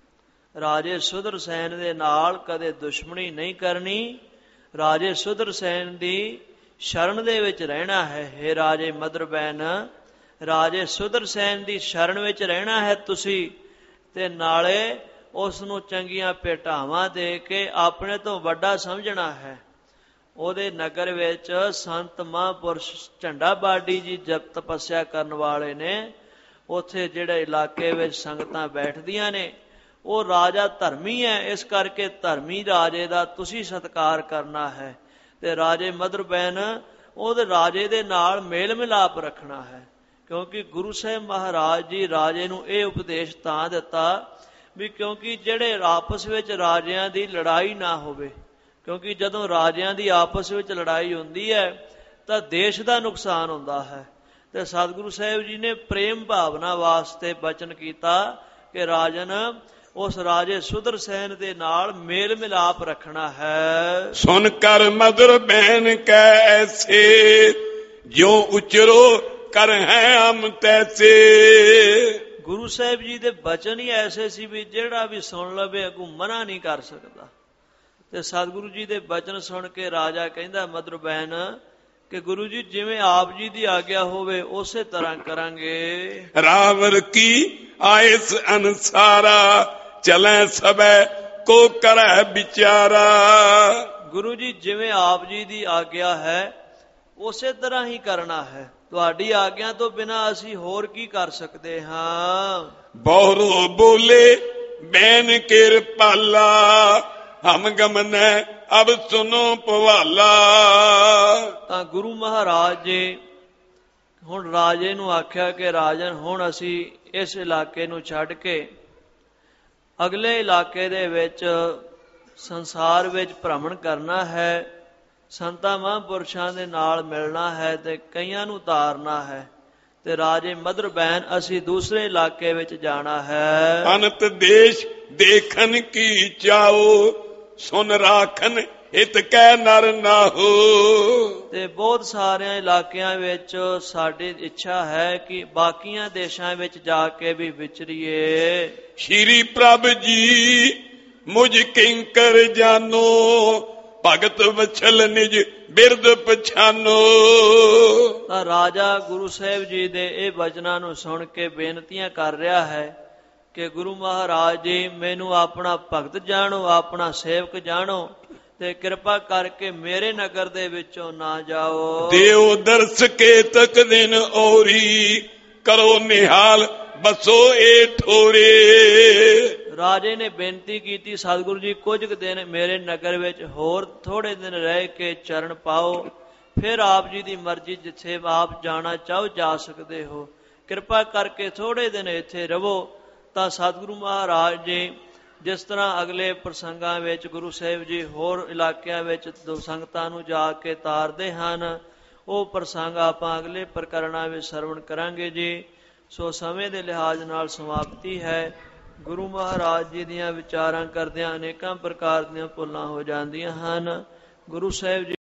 ਰਾਜੇ ਸੁਦਰਸੈਨ ਦੇ ਨਾਲ ਕਦੇ ਦੁਸ਼ਮਣੀ ਨਹੀਂ ਕਰਨੀ, ਰਾਜੇ ਸੁਦਰਸੈਨ ਦੀ ਸ਼ਰਨ ਦੇ ਵਿੱਚ ਰਹਿਣਾ ਹੈ। ਹੇ ਰਾਜੇ ਮਦਰਬੈਨ, ਰਾਜੇ ਸੁਦਰਸੈਨ ਦੀ ਸ਼ਰਨ ਵਿੱਚ ਰਹਿਣਾ ਹੈ ਤੁਸੀਂ, ਤੇ ਨਾਲੇ ਉਸ ਨੂੰ ਚੰਗੀਆਂ ਭੇਟਾਵਾਂ ਦੇ ਕੇ ਆਪਣੇ ਤੋਂ ਵੱਡਾ ਸਮਝਣਾ ਹੈ। ਉਹਦੇ ਨਗਰ ਵਿੱਚ ਸੰਤ ਮਹਾਂਪੁਰਸ਼ ਝੰਡਾ ਬਾਡੀ ਜੀ ਜਪ ਤਪੱਸਿਆ ਕਰਨ ਵਾਲੇ ਨੇ। ਉੱਥੇ ਜਿਹੜੇ ਇਲਾਕੇ ਵਿੱਚ ਸੰਗਤਾਂ ਬੈਠਦੀਆਂ ਨੇ, ਉਹ ਰਾਜਾ ਧਰਮੀ ਹੈ, ਇਸ ਕਰਕੇ ਧਰਮੀ ਰਾਜੇ ਦਾ ਤੁਸੀਂ ਸਤਿਕਾਰ ਕਰਨਾ ਹੈ। ਤੇ ਰਾਜੇ ਮਦਰਬੈਨ, ਉਹਦੇ ਰਾਜੇ ਦੇ ਨਾਲ ਮੇਲ ਮਿਲਾਪ ਰੱਖਣਾ ਹੈ, ਕਿਉਂਕਿ ਗੁਰੂ ਸਾਹਿਬ ਮਹਾਰਾਜ ਜੀ ਰਾਜੇ ਨੂੰ ਇਹ ਉਪਦੇਸ਼ ਤਾਂ ਦਿੱਤਾ ਵੀ ਕਿਉਂਕਿ ਜਿਹੜੇ ਆਪਸ ਵਿੱਚ ਰਾਜਿਆਂ ਦੀ ਲੜਾਈ ਨਾ ਹੋਵੇ, ਕਿਉਂਕਿ ਜਦੋਂ ਰਾਜਿਆਂ ਦੀ ਆਪਸ ਵਿੱਚ ਲੜਾਈ ਹੁੰਦੀ ਹੈ ਤਾਂ ਦੇਸ਼ ਦਾ ਨੁਕਸਾਨ ਹੁੰਦਾ ਹੈ। ਤੇ ਸਤਿਗੁਰੂ ਸਾਹਿਬ ਜੀ ਨੇ ਪ੍ਰੇਮ ਭਾਵਨਾ ਵਾਸਤੇ ਬਚਨ ਕੀਤਾ ਕਿ ਰਾਜਨ, ਉਸ ਰਾਜੇ ਸੁਦਰਸੈਨ ਦੇ ਨਾਲ ਮੇਲ ਮਿਲਾਪ ਰੱਖਣਾ ਹੈ। ਸੁਨ ਕਰ ਮਦਰ ਬੈਨ ਕੈ ਐਸੇ, ਜੋ ਉਚਰੋ ਕਰ ਹੈ ਹਮ ਤੈਸੇ। ਗੁਰੂ ਸਾਹਿਬ ਜੀ ਦੇ ਬਚਨ ਹੀ ਐਸੇ ਸੀ ਵੀ ਜਿਹੜਾ ਵੀ ਸੁਣ ਲਵੇ ਅੱਗੋਂ ਮਨਾ ਨਹੀਂ ਕਰ ਸਕਦਾ। ਤੇ ਸਤਿਗੁਰੂ ਜੀ ਦੇ ਬਚਨ ਸੁਣ ਕੇ ਰਾਜਾ ਕਹਿੰਦਾ ਮਦਰਬੈਨ ਕਿ ਗੁਰੂ ਜੀ ਜਿਵੇਂ ਆਪ ਜੀ ਦੀ ਆਗਿਆ ਹੋਵੇ ਉਸੇ ਤਰ੍ਹਾਂ ਕਰਾਂਗੇ। ਰਾਵਰ ਕੀ ਆਇਸ ਅਨਸਾਰਾ, ਚਲੈ ਸਭੈ ਕੋ ਕਰੈ ਵਿਚਾਰਾ। ਗੁਰੂ ਜੀ ਜਿਵੇਂ ਆਪ ਜੀ ਦੀ ਆਗਿਆ ਹੈ ਉਸੇ ਤਰ੍ਹਾਂ ਹੀ ਕਰਨਾ ਹੈ। ਤੁਹਾਡੀ ਆਗਿਆ ਤੋਂ ਬਿਨਾਂ ਅਸੀਂ ਹੋਰ ਕੀ ਕਰ ਸਕਦੇ ਹਾਂ। ਬਹੁਰੋ ਬੋਲੇ ਬੈਨ ਕਿਰਪਾਲਾ, ਹਮ ਗਮਨੈ ਅਬ ਸੁਨੋ ਪਵਾਲਾ। ਤਾਂ ਗੁਰੂ ਮਹਾਰਾਜ ਜੀ ਹੁਣ ਰਾਜੇ ਨੂੰ ਆਖਿਆ ਕਿ ਰਾਜਨ, ਹੁਣ ਅਸੀਂ ਇਸ ਇਲਾਕੇ ਨੂੰ ਛੱਡ ਕੇ ਅਗਲੇ ਇਲਾਕੇ ਦੇ ਵਿੱਚ ਸੰਸਾਰ ਵਿੱਚ ਭ੍ਰਮਣ ਕਰਨਾ ਹੈ, ਸੰਤਾਂ ਮਹਾਂਪੁਰਸ਼ਾਂ ਦੇ ਨਾਲ ਮਿਲਣਾ ਹੈ ਤੇ ਕਈਆਂ ਨੂੰ ਤਾਰਨਾ ਹੈ। ਤੇ ਰਾਜੇ ਮਦਰਬੈਨ, ਅਸੀਂ ਦੂਸਰੇ ਇਲਾਕੇ ਵਿੱਚ ਜਾਣਾ ਹੈ। ਅਨੰਤ ਦੇਸ਼ ਦੇਖਣ ਕੀ ਚਾਓ, ਸੁਨ ਰਾਖਨ ਹਿਤ ਕੈ ਨਰ ਨਾਹੋ। ਤੇ ਬਹੁਤ ਸਾਰਿਆਂ ਇਲਾਕਿਆਂ ਵਿੱਚ ਸਾਡੀ ਇੱਛਾ ਹੈ ਕਿ ਬਾਕੀਆਂ ਦੇਸ਼ਾਂ ਵਿੱਚ ਜਾ ਕੇ ਵੀ ਵਿਚਰੀਏ। ਸ਼੍ਰੀ ਪ੍ਰਭ ਜੀ ਮੁਝ ਕਿੰਕਰ ਜਾਨੋ, ਭਗਤ ਵਛਲ ਨਿਜ ਬਿਰਦ ਪਛਾਨੋ। ਤਾਂ ਰਾਜਾ ਗੁਰੂ ਸਾਹਿਬ ਜੀ ਦੇ ਇਹ ਵਚਨਾਂ ਨੂੰ ਸੁਣ ਕੇ ਬੇਨਤੀਆਂ ਕਰ ਰਿਹਾ ਹੈ ਕਿ ਗੁਰੂ ਮਹਾਰਾਜ ਜੀ ਮੈਨੂੰ ਆਪਣਾ ਭਗਤ ਜਾਣੋ, ਆਪਣਾ ਸੇਵਕ ਜਾਣੋ, ਤੇ ਕਿਰਪਾ ਕਰਕੇ ਮੇਰੇ ਨਗਰ ਦੇ ਵਿੱਚੋਂ ਨਾ ਜਾਓ। ਦੇਵ ਦਰਸ ਕੇ ਤਕ ਦਿਨ ਔਰੀ, ਕਰੋ ਨਿਹਾਲ ਬਸੋ ਏ ਠੋਰੇ। ਰਾਜੇ ਨੇ ਬੇਨਤੀ ਕੀਤੀ, ਸਤਿਗੁਰੂ ਜੀ ਕੁਝ ਕੁ ਦਿਨ ਮੇਰੇ ਨਗਰ ਵਿੱਚ ਹੋਰ ਥੋੜੇ ਦਿਨ ਰਹਿ ਕੇ ਚਰਨ ਪਾਓ, ਫਿਰ ਆਪ ਜੀ ਦੀ ਮਰਜ਼ੀ, ਜਿੱਥੇ ਆਪ ਜਾਣਾ ਚਾਹੋ ਜਾ ਸਕਦੇ ਹੋ, ਕਿਰਪਾ ਕਰਕੇ ਥੋੜੇ ਦਿਨ ਇੱਥੇ ਰਹੋ। ਤਾਂ ਸਤਿਗੁਰੂ ਮਹਾਰਾਜ ਜੀ ਜਿਸ ਤਰ੍ਹਾਂ ਅਗਲੇ ਪ੍ਰਸੰਗਾਂ ਵਿੱਚ ਗੁਰੂ ਸਾਹਿਬ ਜੀ ਹੋਰ ਇਲਾਕਿਆਂ ਵਿੱਚ ਸੰਗਤਾਂ ਨੂੰ ਜਾ ਕੇ ਤਾਰਦੇ ਹਨ, ਉਹ ਪ੍ਰਸੰਗ ਆਪਾਂ ਅਗਲੇ ਪ੍ਰਕਰਣਾਂ ਵਿੱਚ ਸਰਵਣ ਕਰਾਂਗੇ ਜੀ। ਸੋ ਸਮੇਂ ਦੇ ਲਿਹਾਜ਼ ਨਾਲ ਸਮਾਪਤੀ ਹੈ। ਗੁਰੂ ਮਹਾਰਾਜ ਜੀ ਦੀਆਂ ਵਿਚਾਰਾਂ ਕਰਦਿਆਂ ਅਨੇਕਾਂ ਪ੍ਰਕਾਰ ਦੀਆਂ ਭੁੱਲਾਂ ਹੋ ਜਾਂਦੀਆਂ ਹਨ। ਗੁਰੂ ਸਾਹਿਬ ਜੀ